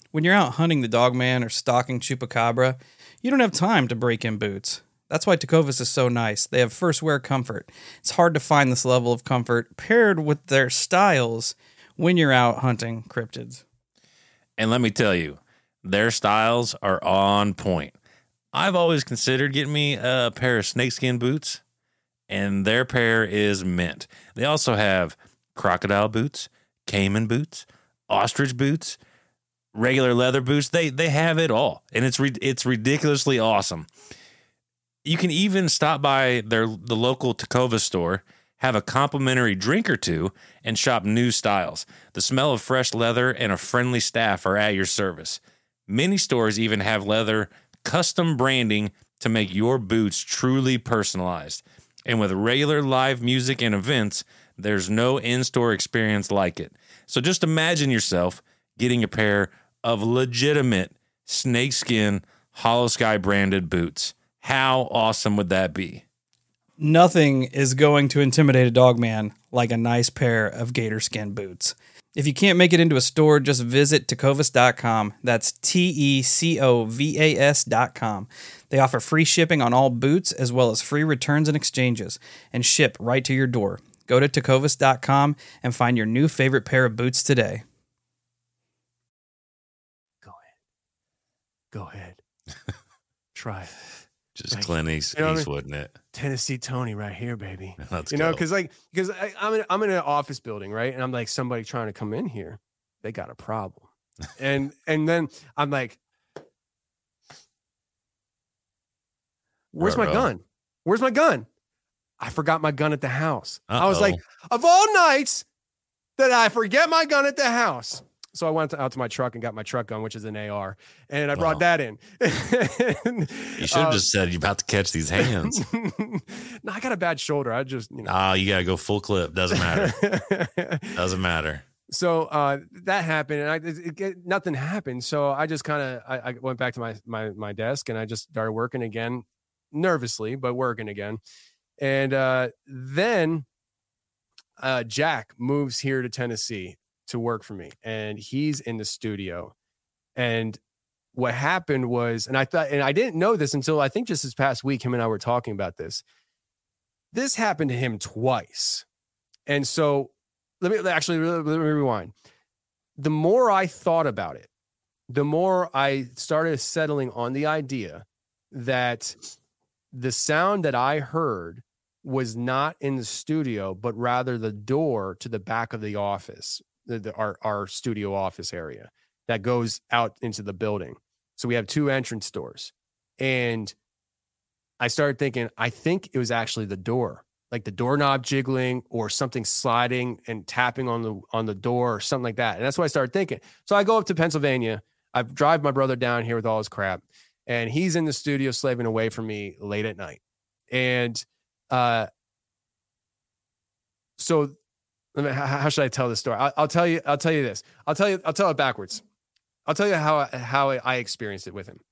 When you're out hunting the Dogman or stalking Chupacabra, you don't have time to break in boots. That's why Tecovas is so nice. They have first wear comfort. It's hard to find this level of comfort paired with their styles when you're out hunting cryptids. And let me tell you, their styles are on point. I've always considered getting me a pair of snakeskin boots, and their pair is mint. They also have crocodile boots, caiman boots, ostrich boots, regular leather boots. They they have it all, and it's re- it's ridiculously awesome. You can even stop by their the local Tecovas store, have a complimentary drink or two, and shop new styles. The smell of fresh leather and a friendly staff are at your service. Many stores even have leather custom branding to make your boots truly personalized. And with regular live music and events, there's no in-store experience like it. So just imagine yourself getting a pair of legitimate snakeskin Hollow Sky branded boots. How awesome would that be? Nothing is going to intimidate a Dogman like a nice pair of gator skin boots. If you can't make it into a store, just visit tecovas dot com. That's T E C O V A S dot com. They offer free shipping on all boots as well as free returns and exchanges and ship right to your door. Go to tecovas dot com and find your new favorite pair of boots today. Go ahead. Go ahead. Try it. Just Like, Clint East, you know what I mean? Eastwood, it. Tennessee Tony right here, baby. Let's you know, go. because like because I'm in I'm in an office building, right? And I'm like, somebody trying to come in here, they got a problem. and and then I'm like, where's my Ruh-roh. gun? Where's my gun? I forgot my gun at the house. I was Uh-oh. like, of all nights that I forget my gun at the house. So I went to, out to my truck and got my truck gun, which is an A R, and I brought Wow. that in. And, You should have uh, just said you're about to catch these hands. no, I got a bad shoulder. I just, you know. Ah, you got to go full clip. Doesn't matter. Doesn't matter. So uh, that happened, and I it, it, nothing happened. So I just kind of I, I went back to my my my desk, and I just started working again, nervously, but working again. And uh, then uh, Jack moves here to Tennessee to work for me, and he's in the studio. And what happened was, and I thought, and I didn't know this until I think just this past week, him and I were talking about this. This happened to him twice, and so. Let me actually let me rewind. The more I thought about it, the more I started settling on the idea that the sound that I heard was not in the studio, but rather the door to the back of the office, the, the, our, our studio office area that goes out into the building. So we have two entrance doors. And I started thinking, I think it was actually the door. Like the doorknob jiggling or something sliding and tapping on the on the door or something like that. And that's what I started thinking. So I go up to Pennsylvania. I drive my brother down here with all his crap, and he's in the studio slaving away from me late at night. And uh, so let me, how, how should I tell this story? I, I'll tell you. I'll tell you this. I'll tell you. I'll tell it backwards. I'll tell you how how I experienced it with him.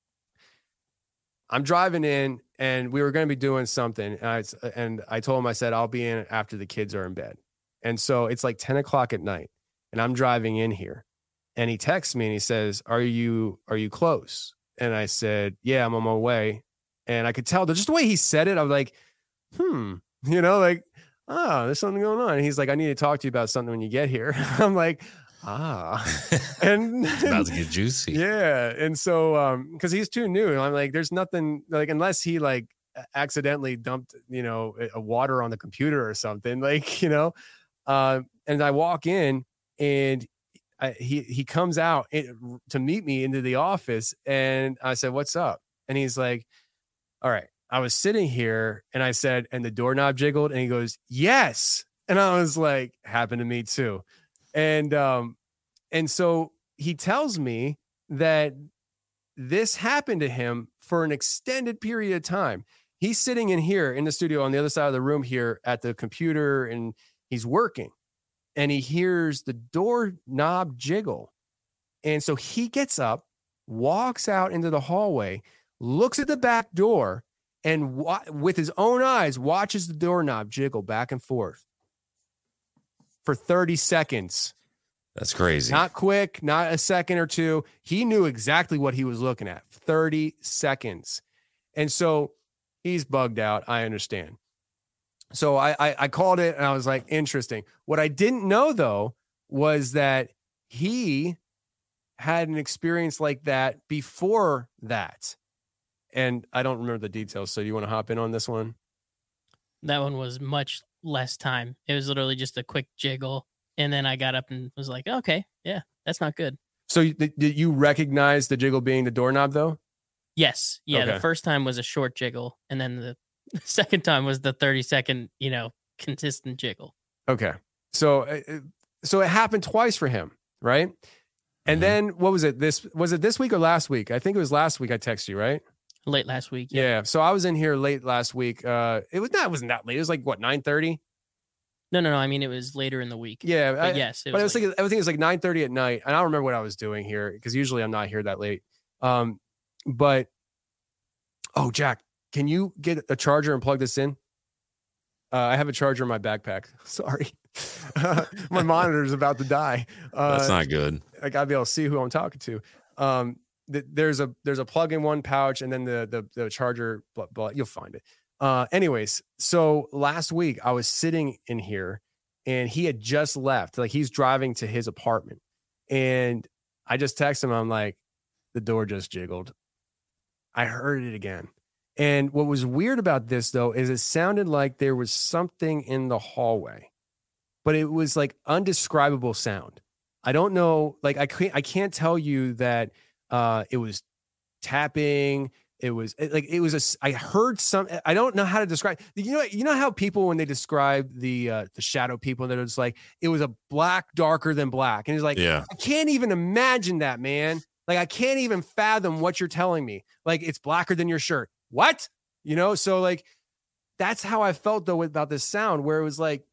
I'm driving in, and we were going to be doing something. And I, and I told him, I said, I'll be in after the kids are in bed. And so it's like ten o'clock at night, and I'm driving in here, and he texts me and he says, are you, are you close? And I said, yeah, I'm on my way. And I could tell just the way he said it. I was like, hmm, you know, like, oh, there's something going on. And he's like, I need to talk to you about something when you get here. I'm like, ah, and It's about to get juicy. yeah. And so, um, cause he's too new, and I'm like, there's nothing like, unless he like accidentally dumped, you know, a water on the computer or something, like, you know, uh, and I walk in, and I, he, he comes out in, to meet me into the office. And I said, what's up? And he's like, all right, I was sitting here, and I said, and the doorknob jiggled, and he goes, yes. And I was like, happened to me too. And, um, and so he tells me that this happened to him for an extended period of time. He's sitting in here in the studio on the other side of the room here at the computer, and he's working, and he hears the doorknob jiggle. And so he gets up, walks out into the hallway, looks at the back door, and wa- with his own eyes watches the doorknob jiggle back and forth for thirty seconds. That's crazy. Not quick, not a second or two. He knew exactly what he was looking at. thirty seconds. And so he's bugged out. I understand. So I, I, I called it and I was like, interesting. What I didn't know though, was that he had an experience like that before that. And I don't remember the details. So you want to hop in on this one? That one was much less time. It was literally just a quick jiggle. And then I got up and was like, okay, yeah, that's not good. So th- did you recognize the jiggle being the doorknob though? Yes. Yeah. Okay. The first time was a short jiggle. And then the second time was the thirty second, you know, consistent jiggle. Okay. So, uh, so it happened twice for him. Right. And Mhm. then what was it? This was it this week or last week? I think it was last week I texted you, right? Late last week. Yeah. So I was in here late last week. Uh, it was not, it wasn't that late. It was like what, nine thirty? No, no, no. I mean, it was later in the week. Yeah. But I, yes. It but I was was late. thinking, everything was like nine thirty at night. And I don't remember what I was doing here because usually I'm not here that late. Um, but, oh, Jack, can you get a charger and plug this in? Uh, I have a charger in my backpack. Sorry. My monitor is about to die. Uh, That's not good. I gotta be able to see who I'm talking to. Um, th- there's a there's a plug in one pouch, and then the the the charger. Blah, blah, you'll find it. Uh, anyways, so last week I was sitting in here, and he had just left. Like he's driving to his apartment, and I just texted him. I'm like, the door just jiggled. I heard it again. And what was weird about this though is it sounded like there was something in the hallway, but it was like undescribable sound. I don't know, like I can't I can't tell you that uh it was tapping, it was it, like it was a I heard some I don't know how to describe. You know you know how people when they describe the uh the shadow people, they're just like it was a black darker than black, and it's like Yeah. I can't even imagine that, man. Like I can't even fathom what you're telling me. Like it's blacker than your shirt. What? You know, so like that's how I felt though about this sound, where it was like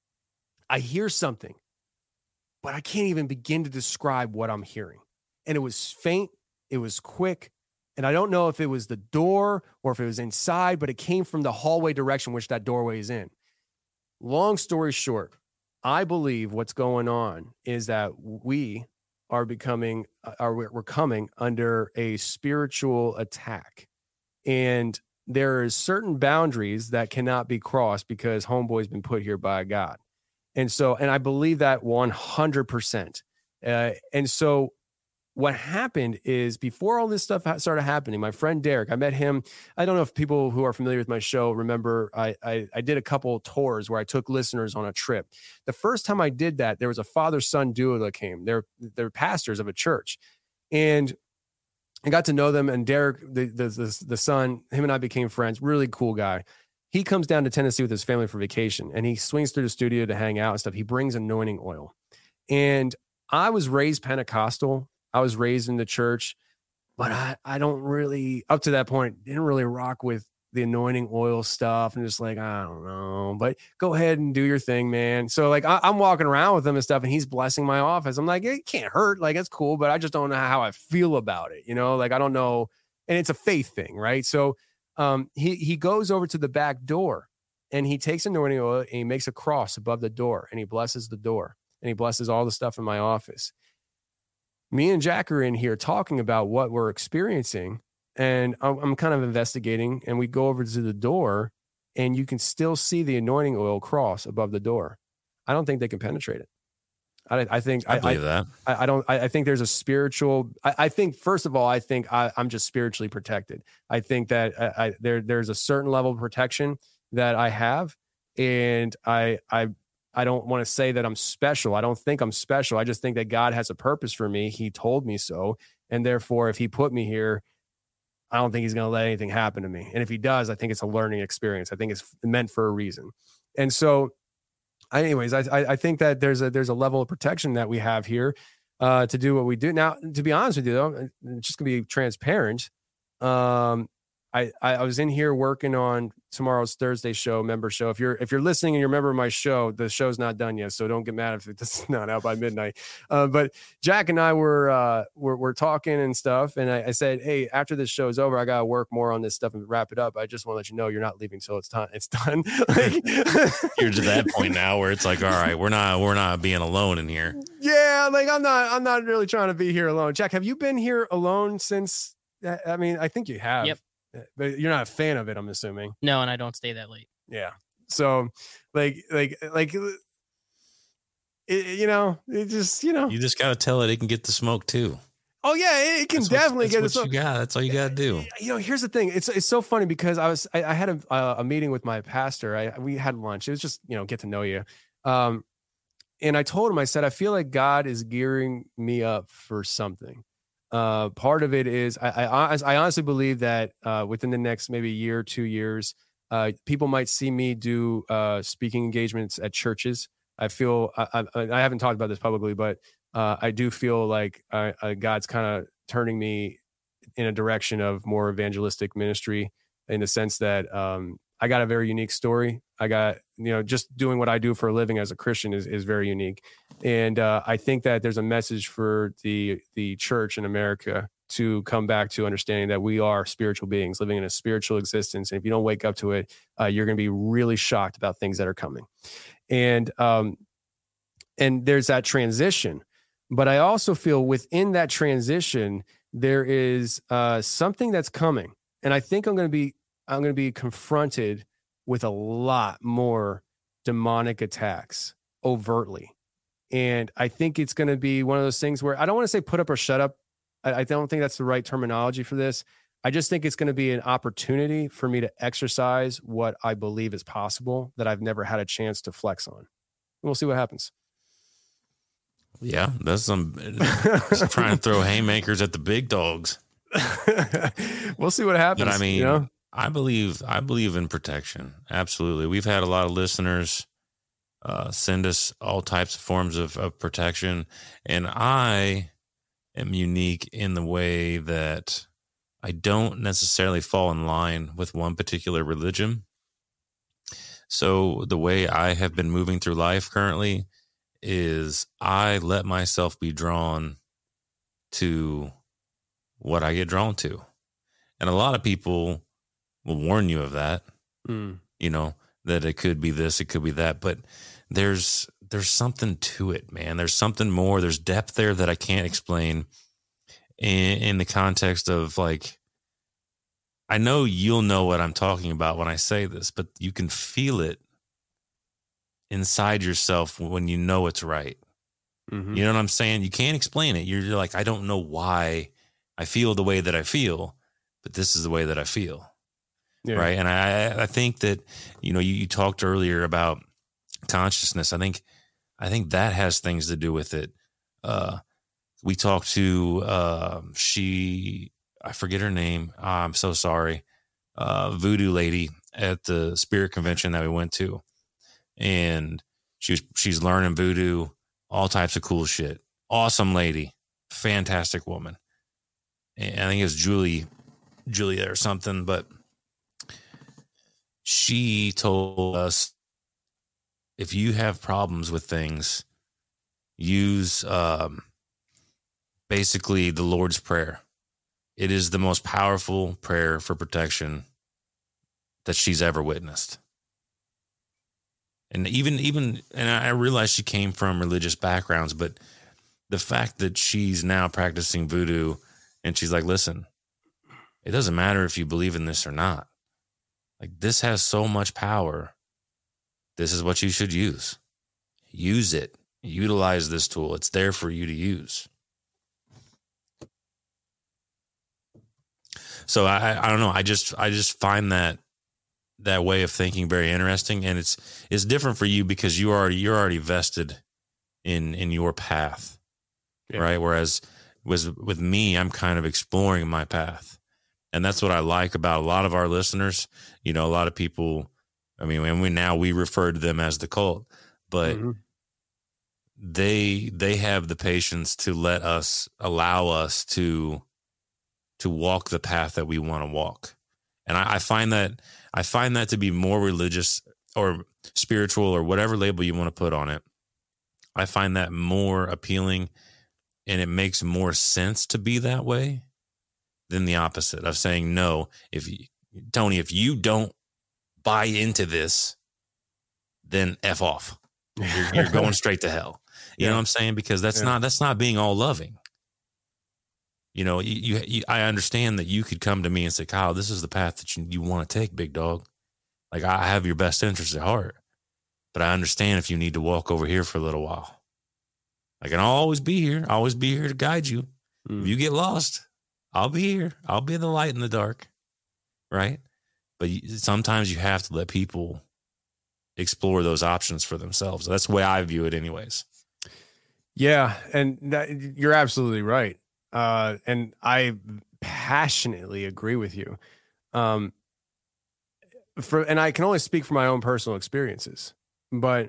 I hear something, but I can't even begin to describe what I'm hearing. And it was faint, it was quick, and I don't know if it was the door or if it was inside, but it came from the hallway direction which that doorway is in. Long story short, I believe what's going on is that we are becoming are we're coming under a spiritual attack. And there is certain boundaries that cannot be crossed because homeboy's been put here by God. And so, and I believe that one hundred percent. Uh, and so what happened is before all this stuff started happening, my friend Derek, I met him. I don't know if people who are familiar with my show remember, I, I, I did a couple of tours where I took listeners on a trip. The first time I did that, there was a father-son duo that came. They're, they're pastors of a church. And I got to know them, and Derek, the, the the the son, him and I became friends. Really cool guy. He comes down to Tennessee with his family for vacation, and he swings through the studio to hang out and stuff. He brings anointing oil, and I was raised Pentecostal. I was raised in the church, but I I don't really up to that point didn't really rock with the anointing oil stuff, and just like I don't know. But go ahead and do your thing, man. So like I, I'm walking around with him and stuff, and he's blessing my office. I'm like, it can't hurt. Like it's cool, but I just don't know how I feel about it. You know, like I don't know, and it's a faith thing, right? So um, he he goes over to the back door, and he takes anointing oil and he makes a cross above the door, and he blesses the door, and he blesses all the stuff in my office. Me and Jack are in here talking about what we're experiencing. And I'm, I'm kind of investigating, and we go over to the door, and you can still see the anointing oil cross above the door. I don't think they can penetrate it. I, I think I I, believe I, that. I, I don't. I, I think there's a spiritual. I, I think first of all, I think I, I'm just spiritually protected. I think that I, I, there there's a certain level of protection that I have, and I I I don't want to say that I'm special. I don't think I'm special. I just think that God has a purpose for me. He told me so, and therefore, if He put me here, I don't think He's going to let anything happen to me. And if He does, I think it's a learning experience. I think it's meant for a reason. And so, anyways, I I think that there's a there's a level of protection that we have here uh, to do what we do. Now, to be honest with you, though, just going to be transparent. Um, I, I I was in here working on tomorrow's Thursday show, member show. If you're if you're listening and you're a member of my show, the show's not done yet, so don't get mad if it's not out by midnight. Uh, but Jack and I were uh, were, were talking and stuff, and I, I said, hey, after this show's over, I gotta work more on this stuff and wrap it up. I just want to let you know you're not leaving till it's time. It's done. Like, You're to that point now where it's like, all right, we're not we're not being alone in here. Yeah, like I'm not I'm not really trying to be here alone. Jack, have you been here alone since? I mean, I think you have. Yep. But you're not a fan of it, I'm assuming. No, and I don't stay that late. Yeah. So, like, like, like, it, you know, it just, you know. You just gotta tell it it can get the smoke too. Oh yeah, it, it can That's definitely what, get the that's what smoke. you got. That's all you gotta do. You know, here's the thing. It's it's so funny because I was I, I had a uh, a meeting with my pastor. I we had lunch. It was just, you know, get to know you. Um, and I told him, I said, I feel like God is gearing me up for something. Uh, part of it is I, I, I honestly believe that uh, within the next maybe year, two years, uh, people might see me do uh, speaking engagements at churches. I feel I, I, I haven't talked about this publicly, but uh, I do feel like uh, uh, God's kind of turning me in a direction of more evangelistic ministry, in the sense that um, I got a very unique story. I got, you know, just doing what I do for a living as a Christian is, is very unique. And uh, I think that there's a message for the the church in America to come back to understanding that we are spiritual beings living in a spiritual existence. And if you don't wake up to it, uh, you're going to be really shocked about things that are coming. And um, and there's that transition. But I also feel within that transition, there is uh, something that's coming. And I think I'm going to be I'm going to be confronted with a lot more demonic attacks overtly. And I think it's going to be one of those things where I don't want to say put up or shut up. I, I don't think that's the right terminology for this. I just think it's going to be an opportunity for me to exercise what I believe is possible that I've never had a chance to flex on. And we'll see what happens. Yeah, that's some just trying to throw haymakers at the big dogs. We'll see what happens. But I mean, you know? I believe I believe in protection. Absolutely. We've had a lot of listeners uh, send us all types of forms of, of protection. And I am unique in the way that I don't necessarily fall in line with one particular religion. So the way I have been moving through life currently is I let myself be drawn to what I get drawn to. And a lot of people will warn you of that, Mm. you know, that it could be this, it could be that, but there's, there's something to it, man. There's something more. There's depth there that I can't explain in, in the context of, like, I know you'll know what I'm talking about when I say this, but you can feel it inside yourself when you know it's right. Mm-hmm. You know what I'm saying? You can't explain it. You're, you're like, I don't know why I feel the way that I feel, but this is the way that I feel. Yeah. Right. And I, I think that, you know, you, you talked earlier about consciousness. I think, I think that has things to do with it. Uh, we talked to, uh, she, I forget her name. Oh, I'm so sorry. Uh, voodoo lady at the spirit convention that we went to. And she was, she's learning voodoo, all types of cool shit. Awesome lady. Fantastic woman. And I think it was Julie, Julia or something, but she told us, if you have problems with things, use um, basically the Lord's Prayer. It is the most powerful prayer for protection that she's ever witnessed. And even, even, and I realize she came from religious backgrounds, but the fact that she's now practicing voodoo and she's like, listen, it doesn't matter if you believe in this or not. Like, this has so much power. This is what you should use. Use it. Utilize this tool. It's there for you to use. So I, I don't know. I just, I just find that, that way of thinking very interesting. And it's, it's different for you because you already, you're already vested in, in your path. Yeah. Right. Whereas with, with me, I'm kind of exploring my path. And that's what I like about a lot of our listeners. You know, a lot of people, I mean, and we now we refer to them as the cult, but mm-hmm. they they have the patience to let us, allow us to to walk the path that we want to walk. And I, I find that I find that to be more religious or spiritual or whatever label you want to put on it. I find that more appealing, and it makes more sense to be that way than the opposite of saying, no, if you, Tony, if you don't buy into this, then F off. You're, you're going straight to hell. You Yeah. know what I'm saying? Because that's Yeah. not, that's not being all loving. You know, you, you, you, I understand that you could come to me and say, Kyle, this is the path that you, you want to take, big dog. Like, I have your best interest at heart, but I understand if you need to walk over here for a little while. Like, and I'll always be here. I'll always be here to guide you. Mm. If you get lost, I'll be here. I'll be the light in the dark. Right. But you, sometimes you have to let people explore those options for themselves. That's the way I view it anyways. Yeah. And that, you're absolutely right. Uh, and I passionately agree with you. Um, for, and I can only speak from my own personal experiences, but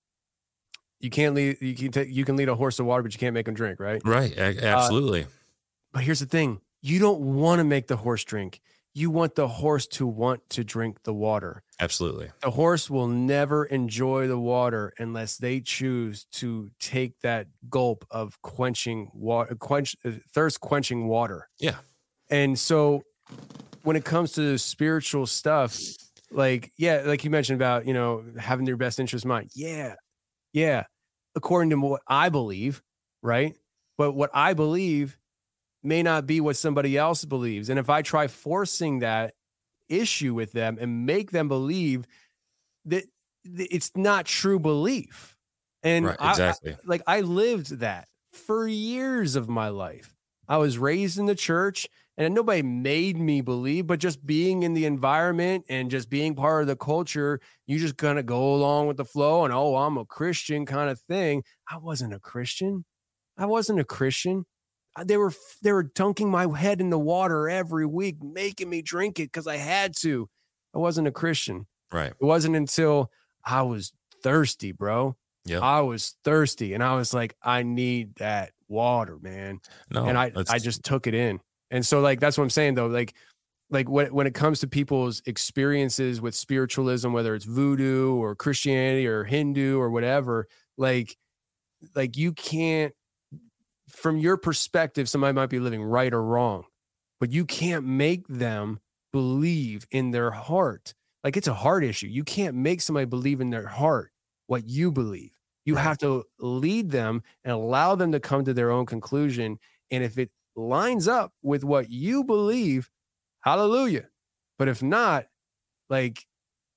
you can't lead, you can take, you can lead a horse to water, but you can't make him drink. Right. Right. A- absolutely. Uh, but here's the thing. You don't want to make the horse drink. You want the horse to want to drink the water. Absolutely. The horse will never enjoy the water unless they choose to take that gulp of quenching water, quench thirst quenching water. Yeah. And so when it comes to spiritual stuff, like, yeah, like you mentioned about, you know, having your best interest in mind. Yeah. Yeah. According to what I believe. Right. But what I believe may not be what somebody else believes. And if I try forcing that issue with them and make them believe that it's not true belief. And right, I- exactly. I, like I lived that for years of my life. I was raised in the church and nobody made me believe, but just being in the environment and just being part of the culture, you just kind of go along with the flow and, oh, I'm a Christian kind of thing. I wasn't a Christian. I wasn't a Christian. They were they were dunking my head in the water every week, making me drink it because I had to. I wasn't a Christian. Right. It wasn't until I was thirsty, bro. Yeah. I was thirsty, and I was like, I need that water, man. No. and I that's- I just took it in. And so, like, that's what I'm saying, though. Like, like when when it comes to people's experiences with spiritualism, whether it's voodoo or Christianity or Hindu or whatever, like, like you can't. From your perspective, somebody might be living right or wrong, but you can't make them believe in their heart. Like, it's a heart issue. You can't make somebody believe in their heart what you believe. You have to lead them and allow them to come to their own conclusion. And if it lines up with what you believe, hallelujah. But if not, like,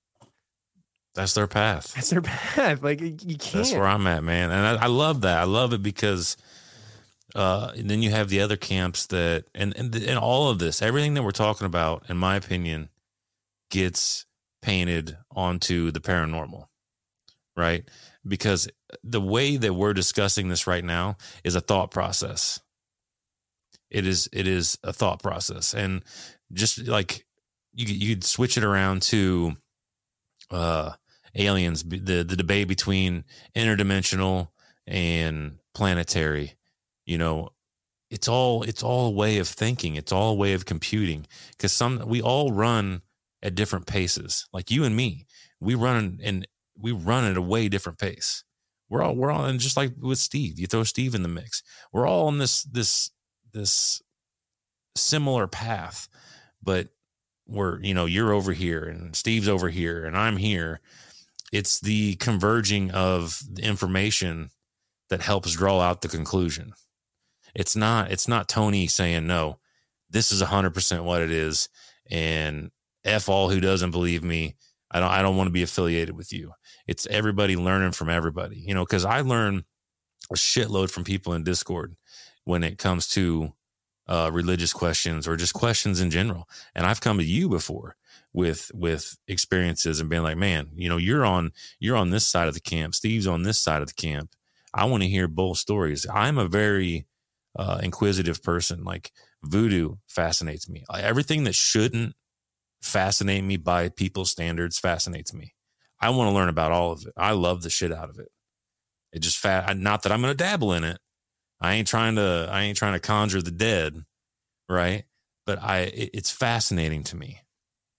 that's their path. that's their path. Like, you can't. That's where I'm at, man. And I, I love that. I love it because uh, and then you have the other camps that, and, and, and all of this, everything that we're talking about, in my opinion, gets painted onto the paranormal, right? Because the way that we're discussing this right now is a thought process. It is, it is a thought process. And just like you, you'd switch it around to uh, aliens, the, the debate between interdimensional and planetary. You know, it's all, it's all a way of thinking. It's all a way of computing, because some, we all run at different paces. Like you and me, we run and we run at a way different pace. We're all, we're all, and just like with Steve, you throw Steve in the mix. We're all on this, this, this similar path, but we're, you know, you're over here and Steve's over here and I'm here. It's the converging of the information that helps draw out the conclusion. It's not, it's not Tony saying, no, this is a hundred percent what it is. And F all who doesn't believe me. I don't, I don't want to be affiliated with you. It's everybody learning from everybody, you know, cause I learn a shitload from people in Discord when it comes to uh, religious questions or just questions in general. And I've come to you before with, with experiences and being like, man, you know, you're on, you're on this side of the camp. Steve's on this side of the camp. I want to hear both stories. I'm a very uh, inquisitive person. Like voodoo fascinates me. Everything that shouldn't fascinate me by people's standards fascinates me. I want to learn about all of it. I love the shit out of it. It just fat. Not that I'm going to dabble in it. I ain't trying to, I ain't trying to conjure the dead. Right. But I, it, it's fascinating to me.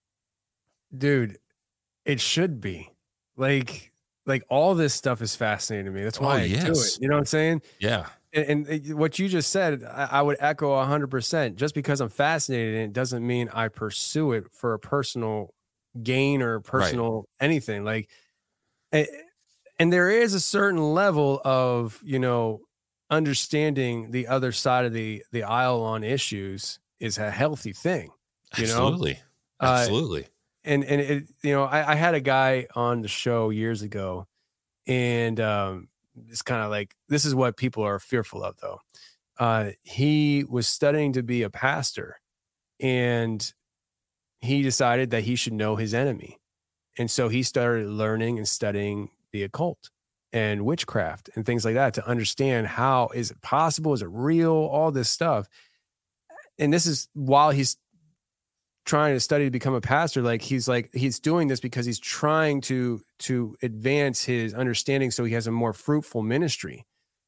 Dude, it should be. Like, like all this stuff is fascinating to me. That's why Oh, I do yes. it. You know what I'm saying? Yeah. And, and what you just said, I, I would echo one hundred percent. Just because I'm fascinated in it doesn't mean I pursue it for a personal gain or personal anything. Like, and, and there is a certain level of, you know, understanding the other side of the the aisle on issues is a healthy thing. You Absolutely. know? Uh, Absolutely. and and it, you know, I, I had a guy on the show years ago, and um, it's kind of like, this is what people are fearful of, though. Uh, he was studying to be a pastor, and he decided that he should know his enemy, and so he started learning and studying the occult and witchcraft and things like that to understand how is it possible, is it real, all this stuff. And this is while he's trying to study to become a pastor. Like, he's like, he's doing this because he's trying to to advance his understanding so he has a more fruitful ministry.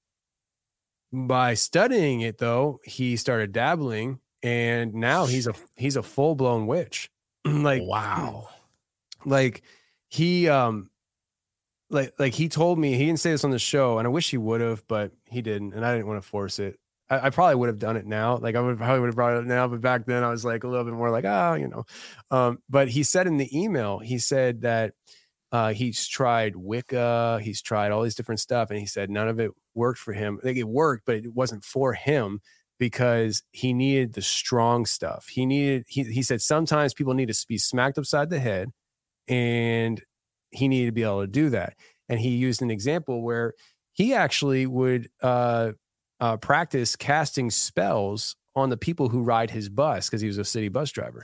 By studying it, though, he started dabbling, and now he's a he's a full-blown witch. Like, wow. Like he um like like he told me, he didn't say this on the show, and I wish he would have, but he didn't, and I didn't want to force it. I, I probably would have done it now. Like, I would probably would have brought it up now, but back then I was like a little bit more like, oh, you know. Um, but he said in the email, he said that uh, he's tried Wicca, he's tried all these different stuff, and he said none of it worked for him. Like, it worked, but it wasn't for him because he needed the strong stuff. He needed, he he said sometimes people need to be smacked upside the head, and he needed to be able to do that. And he used an example where he actually would uh, uh, practice casting spells on the people who ride his bus because he was a city bus driver.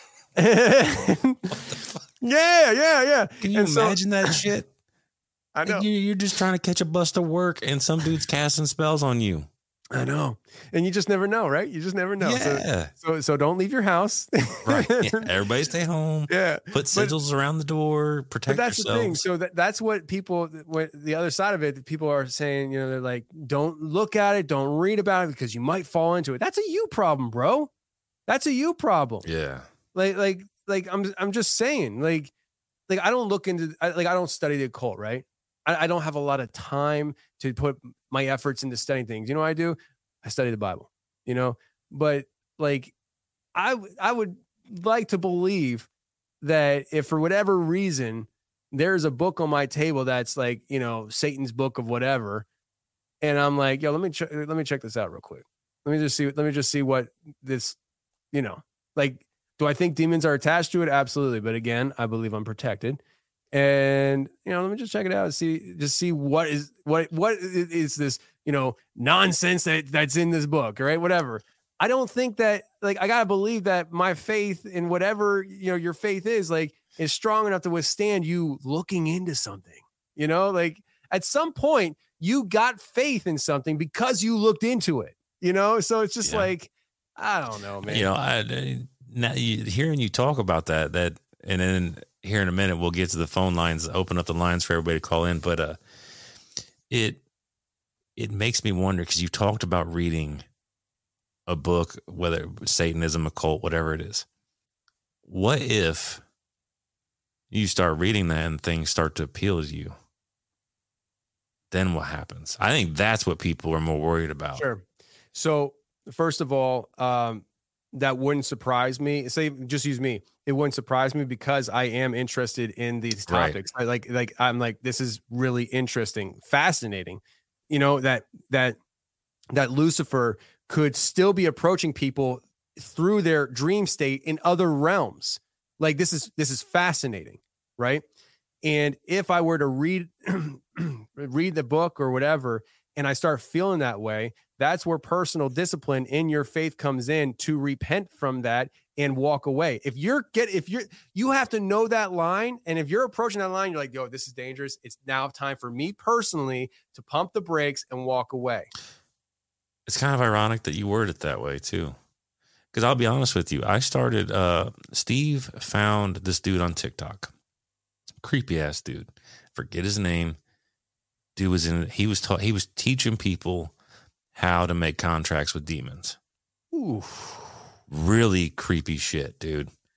Yeah, yeah, yeah. Can you And so- imagine that shit? I know. You- You're just trying to catch a bus to work, and some dude's casting spells on you. I know. And you just never know, right? You just never know. So, Yeah. so, so don't leave your house. Right. Yeah. Everybody stay home. Yeah. Put sigils around the door. Protect But that's yourselves. the thing. So that, that's what people, what the other side of it, people are saying, you know, they're like, don't look at it, don't read about it because you might fall into it. That's a you problem, bro. That's a you problem. Yeah. Like, like, like I'm, I'm just saying, like, like I don't look into, I, like I don't study the occult, right? I, I don't have a lot of time to put my efforts into studying things. You know what I do? I study the Bible. You know, but like, I, w- I would like to believe that if for whatever reason there's a book on my table that's like, you know, Satan's book of whatever, and I'm like, yo, let me ch- let me check this out real quick. Let me just see. Let me just see what this, you know, like. Do I think demons are attached to it? Absolutely. But again, I believe I'm protected. And, you know, let me just check it out and see, just see what is, what, what is this, you know, nonsense that that's in this book, right? Whatever. I don't think that, like, I got to believe that my faith in whatever, you know, your faith is like, is strong enough to withstand you looking into something, you know, like at some point you got faith in something because you looked into it, you know? So it's just Yeah. like, I don't know, man. You know, I, I- now you, hearing you talk about that, that, and then here in a minute, we'll get to the phone lines, open up the lines for everybody to call in. But uh, it, it makes me wonder, because you talked about reading a book, whether it was Satanism, occult, whatever it is. What if you start reading that and things start to appeal to you? Then what happens? I think that's what people are more worried about. Sure. So first of all, um, that wouldn't surprise me. Say, just use me. It wouldn't surprise me because I am interested in these Right. topics. I like, like I'm like, this is really interesting, fascinating. You know, that that that Lucifer could still be approaching people through their dream state in other realms. Like, this is this is fascinating, right? And if I were to read read the book or whatever, and I start feeling that way, that's where personal discipline in your faith comes in to repent from that and walk away. If you're get, if you're, you have to know that line. And if you're approaching that line, you're like, yo, this is dangerous. It's now time for me personally to pump the brakes and walk away. It's kind of ironic that you word it that way too. Because I'll be honest with you, I started, uh, Steve found this dude on TikTok, creepy ass dude, forget his name. Dude was in, he was taught, he was teaching people how to make contracts with demons. Ooh. Really creepy shit, dude.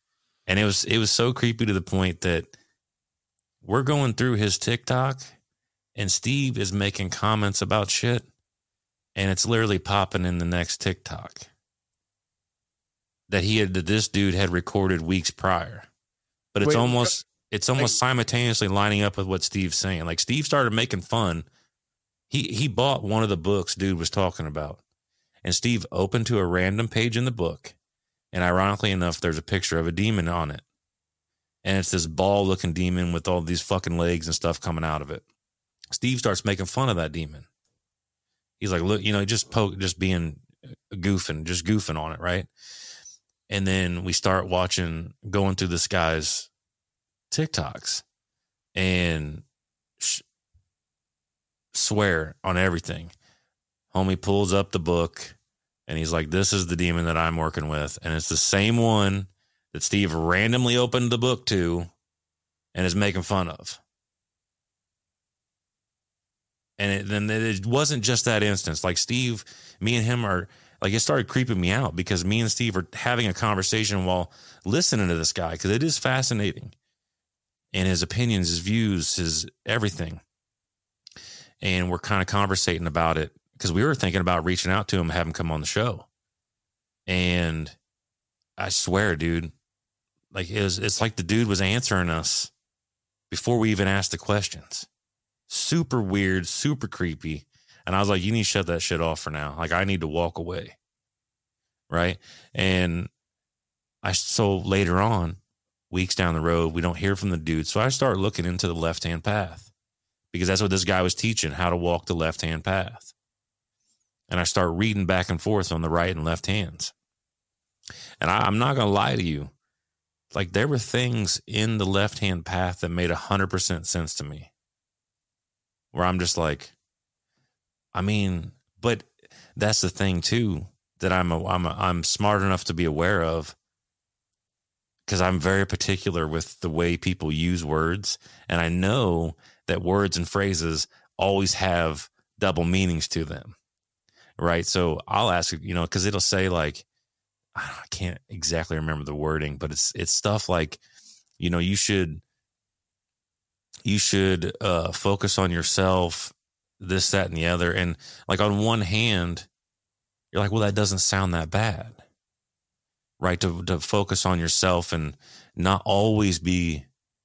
And it was it was so creepy to the point that we're going through his TikTok and Steve is making comments about shit and it's literally popping in the next TikTok that he had that this dude had recorded weeks prior. But it's Wait, almost it's almost like, simultaneously lining up with what Steve's saying. Like Steve started making fun. He he bought one of the books dude was talking about. And Steve opened to a random page in the book. And ironically enough, there's a picture of a demon on it. And it's this ball-looking demon with all these fucking legs and stuff coming out of it. Steve starts making fun of that demon. He's like, look, you know, just poke, just being goofing, just goofing on it, right? And then we start watching, going through this guy's TikToks and sh- swear on everything. Homie pulls up the book and he's like, this is the demon that I'm working with. And it's the same one that Steve randomly opened the book to and is making fun of. And it, then it wasn't just that instance. Like Steve, me and him are like, it started creeping me out because me and Steve are having a conversation while listening to this guy because it is fascinating. And his opinions, his views, his everything. And we're kind of conversating about it because we were thinking about reaching out to him and have him come on the show. And I swear, dude, like it was, it's like the dude was answering us before we even asked the questions. Super weird, super creepy. And I was like, you need to shut that shit off for now. Like, I need to walk away. Right. And I, so later on, weeks down the road, we don't hear from the dude. So I start looking into the left-hand path because that's what this guy was teaching, how to walk the left-hand path. And I start reading back and forth on the right and left hands. And I, I'm not going to lie to you. Like, there were things in the left-hand path that made one hundred percent sense to me. Where I'm just like, I mean, but that's the thing, too, that I'm a, I'm a, I'm smart enough to be aware of. Because I'm very particular with the way people use words. And I know that words and phrases always have double meanings to them. Right. So I'll ask, you know, because it'll say like, I can't exactly remember the wording, but it's it's stuff like, you know, you should you should uh, focus on yourself, this, that, and the other. And like on one hand, you're like, well, that doesn't sound that bad. Right. To to focus on yourself and not always be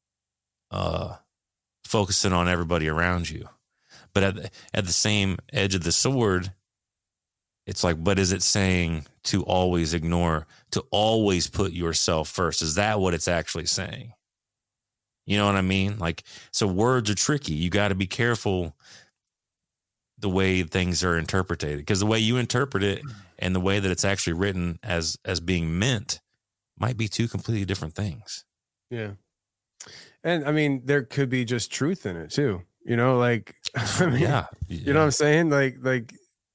uh, focusing on everybody around you. But at the, at the same edge of the sword, it's like, but is it saying to always ignore, to always put yourself first? Is that what it's actually saying? You know what I mean? Like, so words are tricky. You got to be careful the way things are interpreted, because the way you interpret it and the way that it's actually written as as being meant might be two completely different things. Yeah. And I mean, there could be just truth in it too. You know, like, I mean, yeah. You know what I'm saying? Like, like,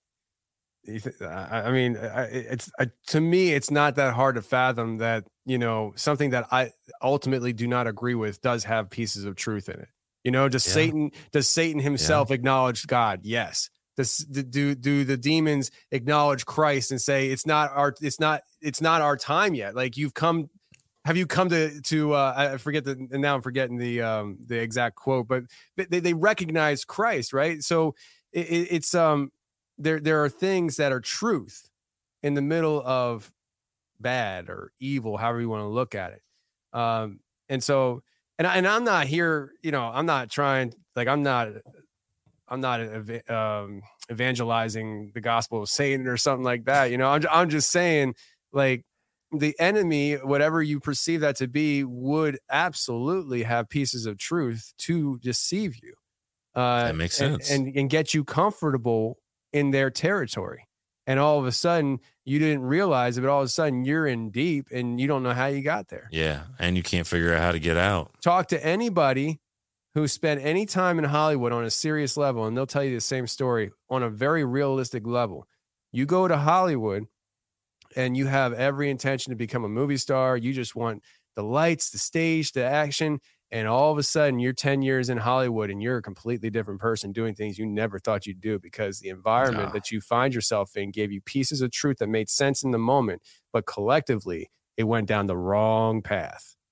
I mean, it's to me, it's not that hard to fathom that, you know, something that I ultimately do not agree with does have pieces of truth in it. You know, does yeah. Satan, does Satan himself yeah. acknowledge God? Yes. Does do do the demons acknowledge Christ and say it's not our it's not it's not our time yet? Like, you've come. Have you come to to uh, I forget the and now I'm forgetting the um, the exact quote, but they they recognize Christ, right? So it, it's um. There, there are things that are truth in the middle of bad or evil, however you want to look at it. Um, and so, and I, and I'm not here, you know, I'm not trying, like, I'm not, I'm not um, evangelizing the gospel of Satan or something like that. You know, I'm, I'm just saying, like, the enemy, whatever you perceive that to be, would absolutely have pieces of truth to deceive you. Uh, that makes sense. And, and, and get you comfortable in their territory. And all of a sudden you didn't realize it, but all of a sudden you're in deep and you don't know how you got there. Yeah. And you can't figure out how to get out. Talk to anybody who spent any time in Hollywood on a serious level, and they'll tell you the same story on a very realistic level. You go to Hollywood and you have every intention to become a movie star. You just want the lights, the stage, the action. And all of a sudden you're ten years in Hollywood and you're a completely different person doing things you never thought you'd do, because the environment no. that you find yourself in gave you pieces of truth that made sense in the moment, but collectively it went down the wrong path.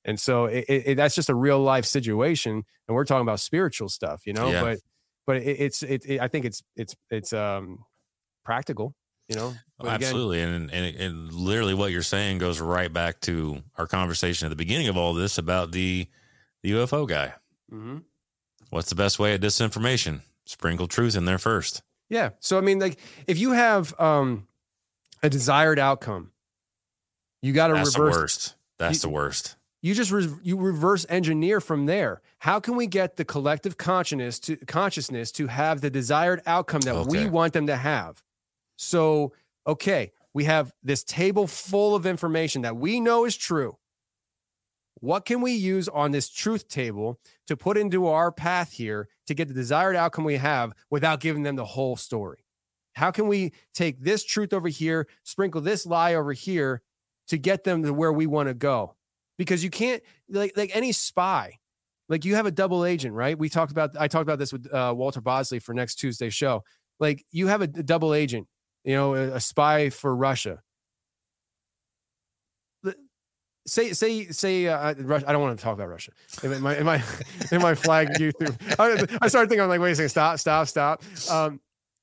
And so it, it, that's just a real life situation, and we're talking about spiritual stuff, you know. Yeah. But but it, it's it, it. I think it's it's it's um practical, you know. But Oh, absolutely, again, and, and and literally what you're saying goes right back to our conversation at the beginning of all this about the the U F O guy. Mm-hmm. What's the best way at disinformation? Sprinkle truth in there first. Yeah. So I mean, like, if you have um a desired outcome, you got to reverse. That's the worst. That's you, the worst. You just re- you reverse engineer from there. How can we get the collective consciousness to consciousness to have the desired outcome that Okay. we want them to have? So, okay, we have this table full of information that we know is true. What can we use on this truth table to put into our path here to get the desired outcome we have without giving them the whole story? How can we take this truth over here, sprinkle this lie over here to get them to where we want to go? Because you can't, like like any spy, like you have a double agent, right? We talked about, I talked about this with uh, Walter Bosley for next Tuesday's show. Like you have a, a double agent, you know, a, a spy for Russia. Say, say, say, uh, Russia. I don't want to talk about Russia. Am I, am I, am I flagging you through? I, I started thinking, I'm like, wait a second, stop, stop, stop. Um,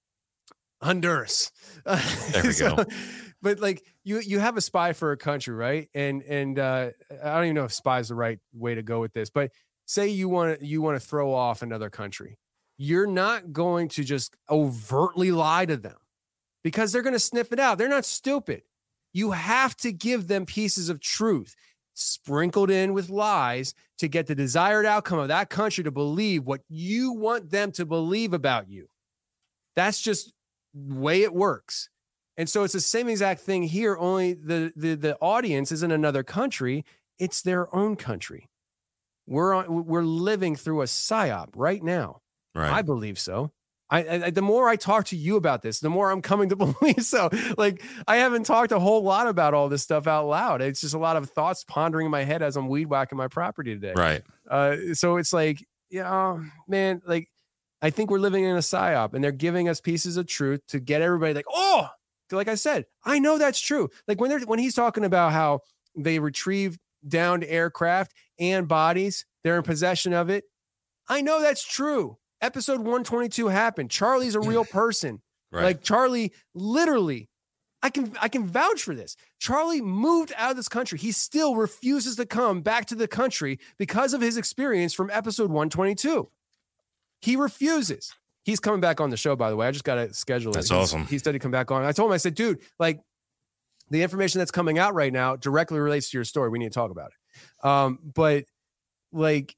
Honduras. There we so, go. But like you, you have a spy for a country, right? And and uh, I don't even know if spy is the right way to go with this. But say you want to you want to throw off another country, you're not going to just overtly lie to them because they're going to sniff it out. They're not stupid. You have to give them pieces of truth sprinkled in with lies to get the desired outcome of that country to believe what you want them to believe about you. That's just the way it works. And so it's the same exact thing here, only the, the, the audience isn't another country. It's their own country. We're on, we're living through a psyop right now. Right. I believe so. I, I the more I talk to you about this, the more I'm coming to believe so. Like I haven't talked a whole lot about all this stuff out loud. It's just a lot of thoughts pondering in my head as I'm weed whacking my property today. Right. Uh, so it's like, yeah, man, like I think we're living in a psyop and they're giving us pieces of truth to get everybody like, oh, like I said, I know that's true. Like when they're when he's talking about how they retrieve downed aircraft and bodies, they're in possession of it. I know that's true. Episode one twenty-two happened. Charlie's a real person. Right. Like Charlie, literally, I can I can vouch for this. Charlie moved out of this country. He still refuses to come back to the country because of his experience from episode one twenty-two. He refuses. He's coming back on the show, by the way. I just got to schedule it. That's He's, awesome. He said he'd come back on. I told him, I said, dude, like the information that's coming out right now directly relates to your story. We need to talk about it. Um, but like,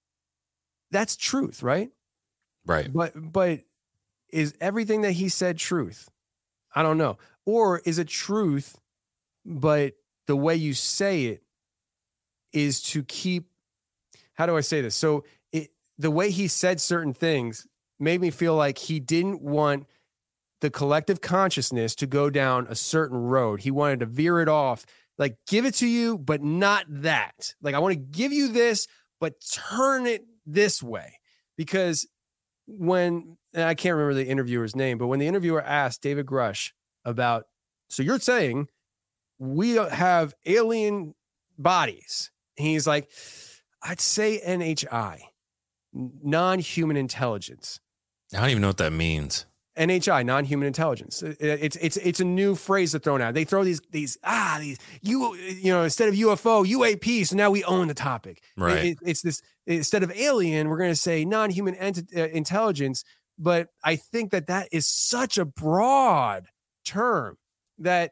that's truth, right? Right. But, but is everything that he said truth? I don't know. Or is it truth, but the way you say it is to keep, how do I say this? So it, the way he said certain things made me feel like he didn't want the collective consciousness to go down a certain road. He wanted to veer it off, like give it to you, but not that. Like, I want to give you this, but turn it this way. Because when, and I can't remember the interviewer's name, but when the interviewer asked David Grush about, so you're saying we don't have alien bodies. He's like, I'd say N H I, non-human intelligence. I don't even know what that means. N H I, non-human intelligence. It's it's it's a new phrase that's thrown out. They throw these these ah these you you know instead of U F O, U A P. So now we own the topic. Right. It, it's this instead of alien, we're going to say non-human ent- uh, intelligence. But I think that that is such a broad term that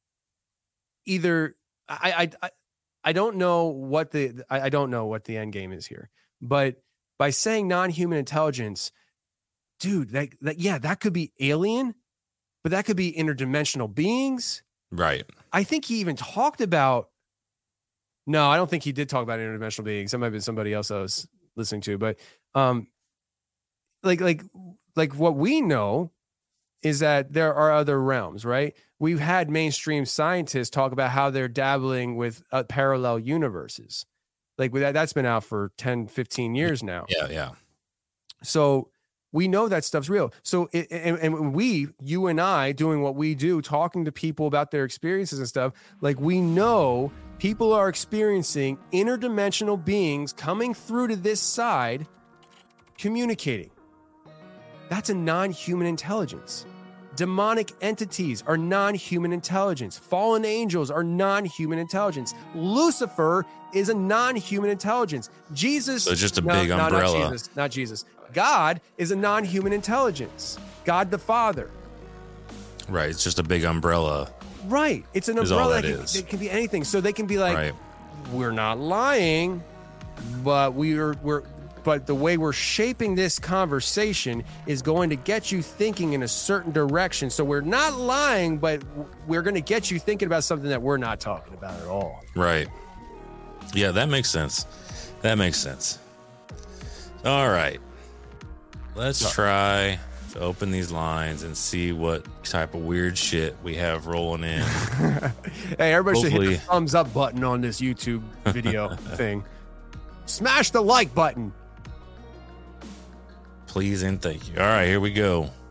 either I I I, I don't know what the I, I don't know what the end game is here. But by saying non-human intelligence, dude, that, that yeah, that could be alien, but that could be interdimensional beings. Right. I think he even talked about. No, I don't think he did talk about interdimensional beings. That might have been somebody else I was listening to, but um, like like like what we know is that there are other realms, right? We've had mainstream scientists talk about how they're dabbling with uh, parallel universes. Like that, that's been out for ten, fifteen years now. Yeah, yeah. So we know that stuff's real. So, it, and, and we, you and I, doing what we do, talking to people about their experiences and stuff, like we know people are experiencing interdimensional beings coming through to this side, communicating. That's a non-human intelligence. Demonic entities are non-human intelligence. Fallen angels are non-human intelligence. Lucifer is a non-human intelligence. Jesus... So it's just a no, big no, umbrella. Not Jesus, not Jesus. God is a non-human intelligence. God the Father. Right. It's just a big umbrella. Right. It's an Is all umbrella. that It can, is. it can be anything. So they can be like, Right. we're not lying, but we're we're but the way we're shaping this conversation is going to get you thinking in a certain direction. So we're not lying, but we're going to get you thinking about something that we're not talking about at all. Right. Yeah, that makes sense. That makes sense. All right. Let's try to open these lines and see what type of weird shit we have rolling in. Hey, everybody should hit Hopefully- the thumbs up button on this YouTube video thing. Smash the like button. Please and thank you. All right, here we go.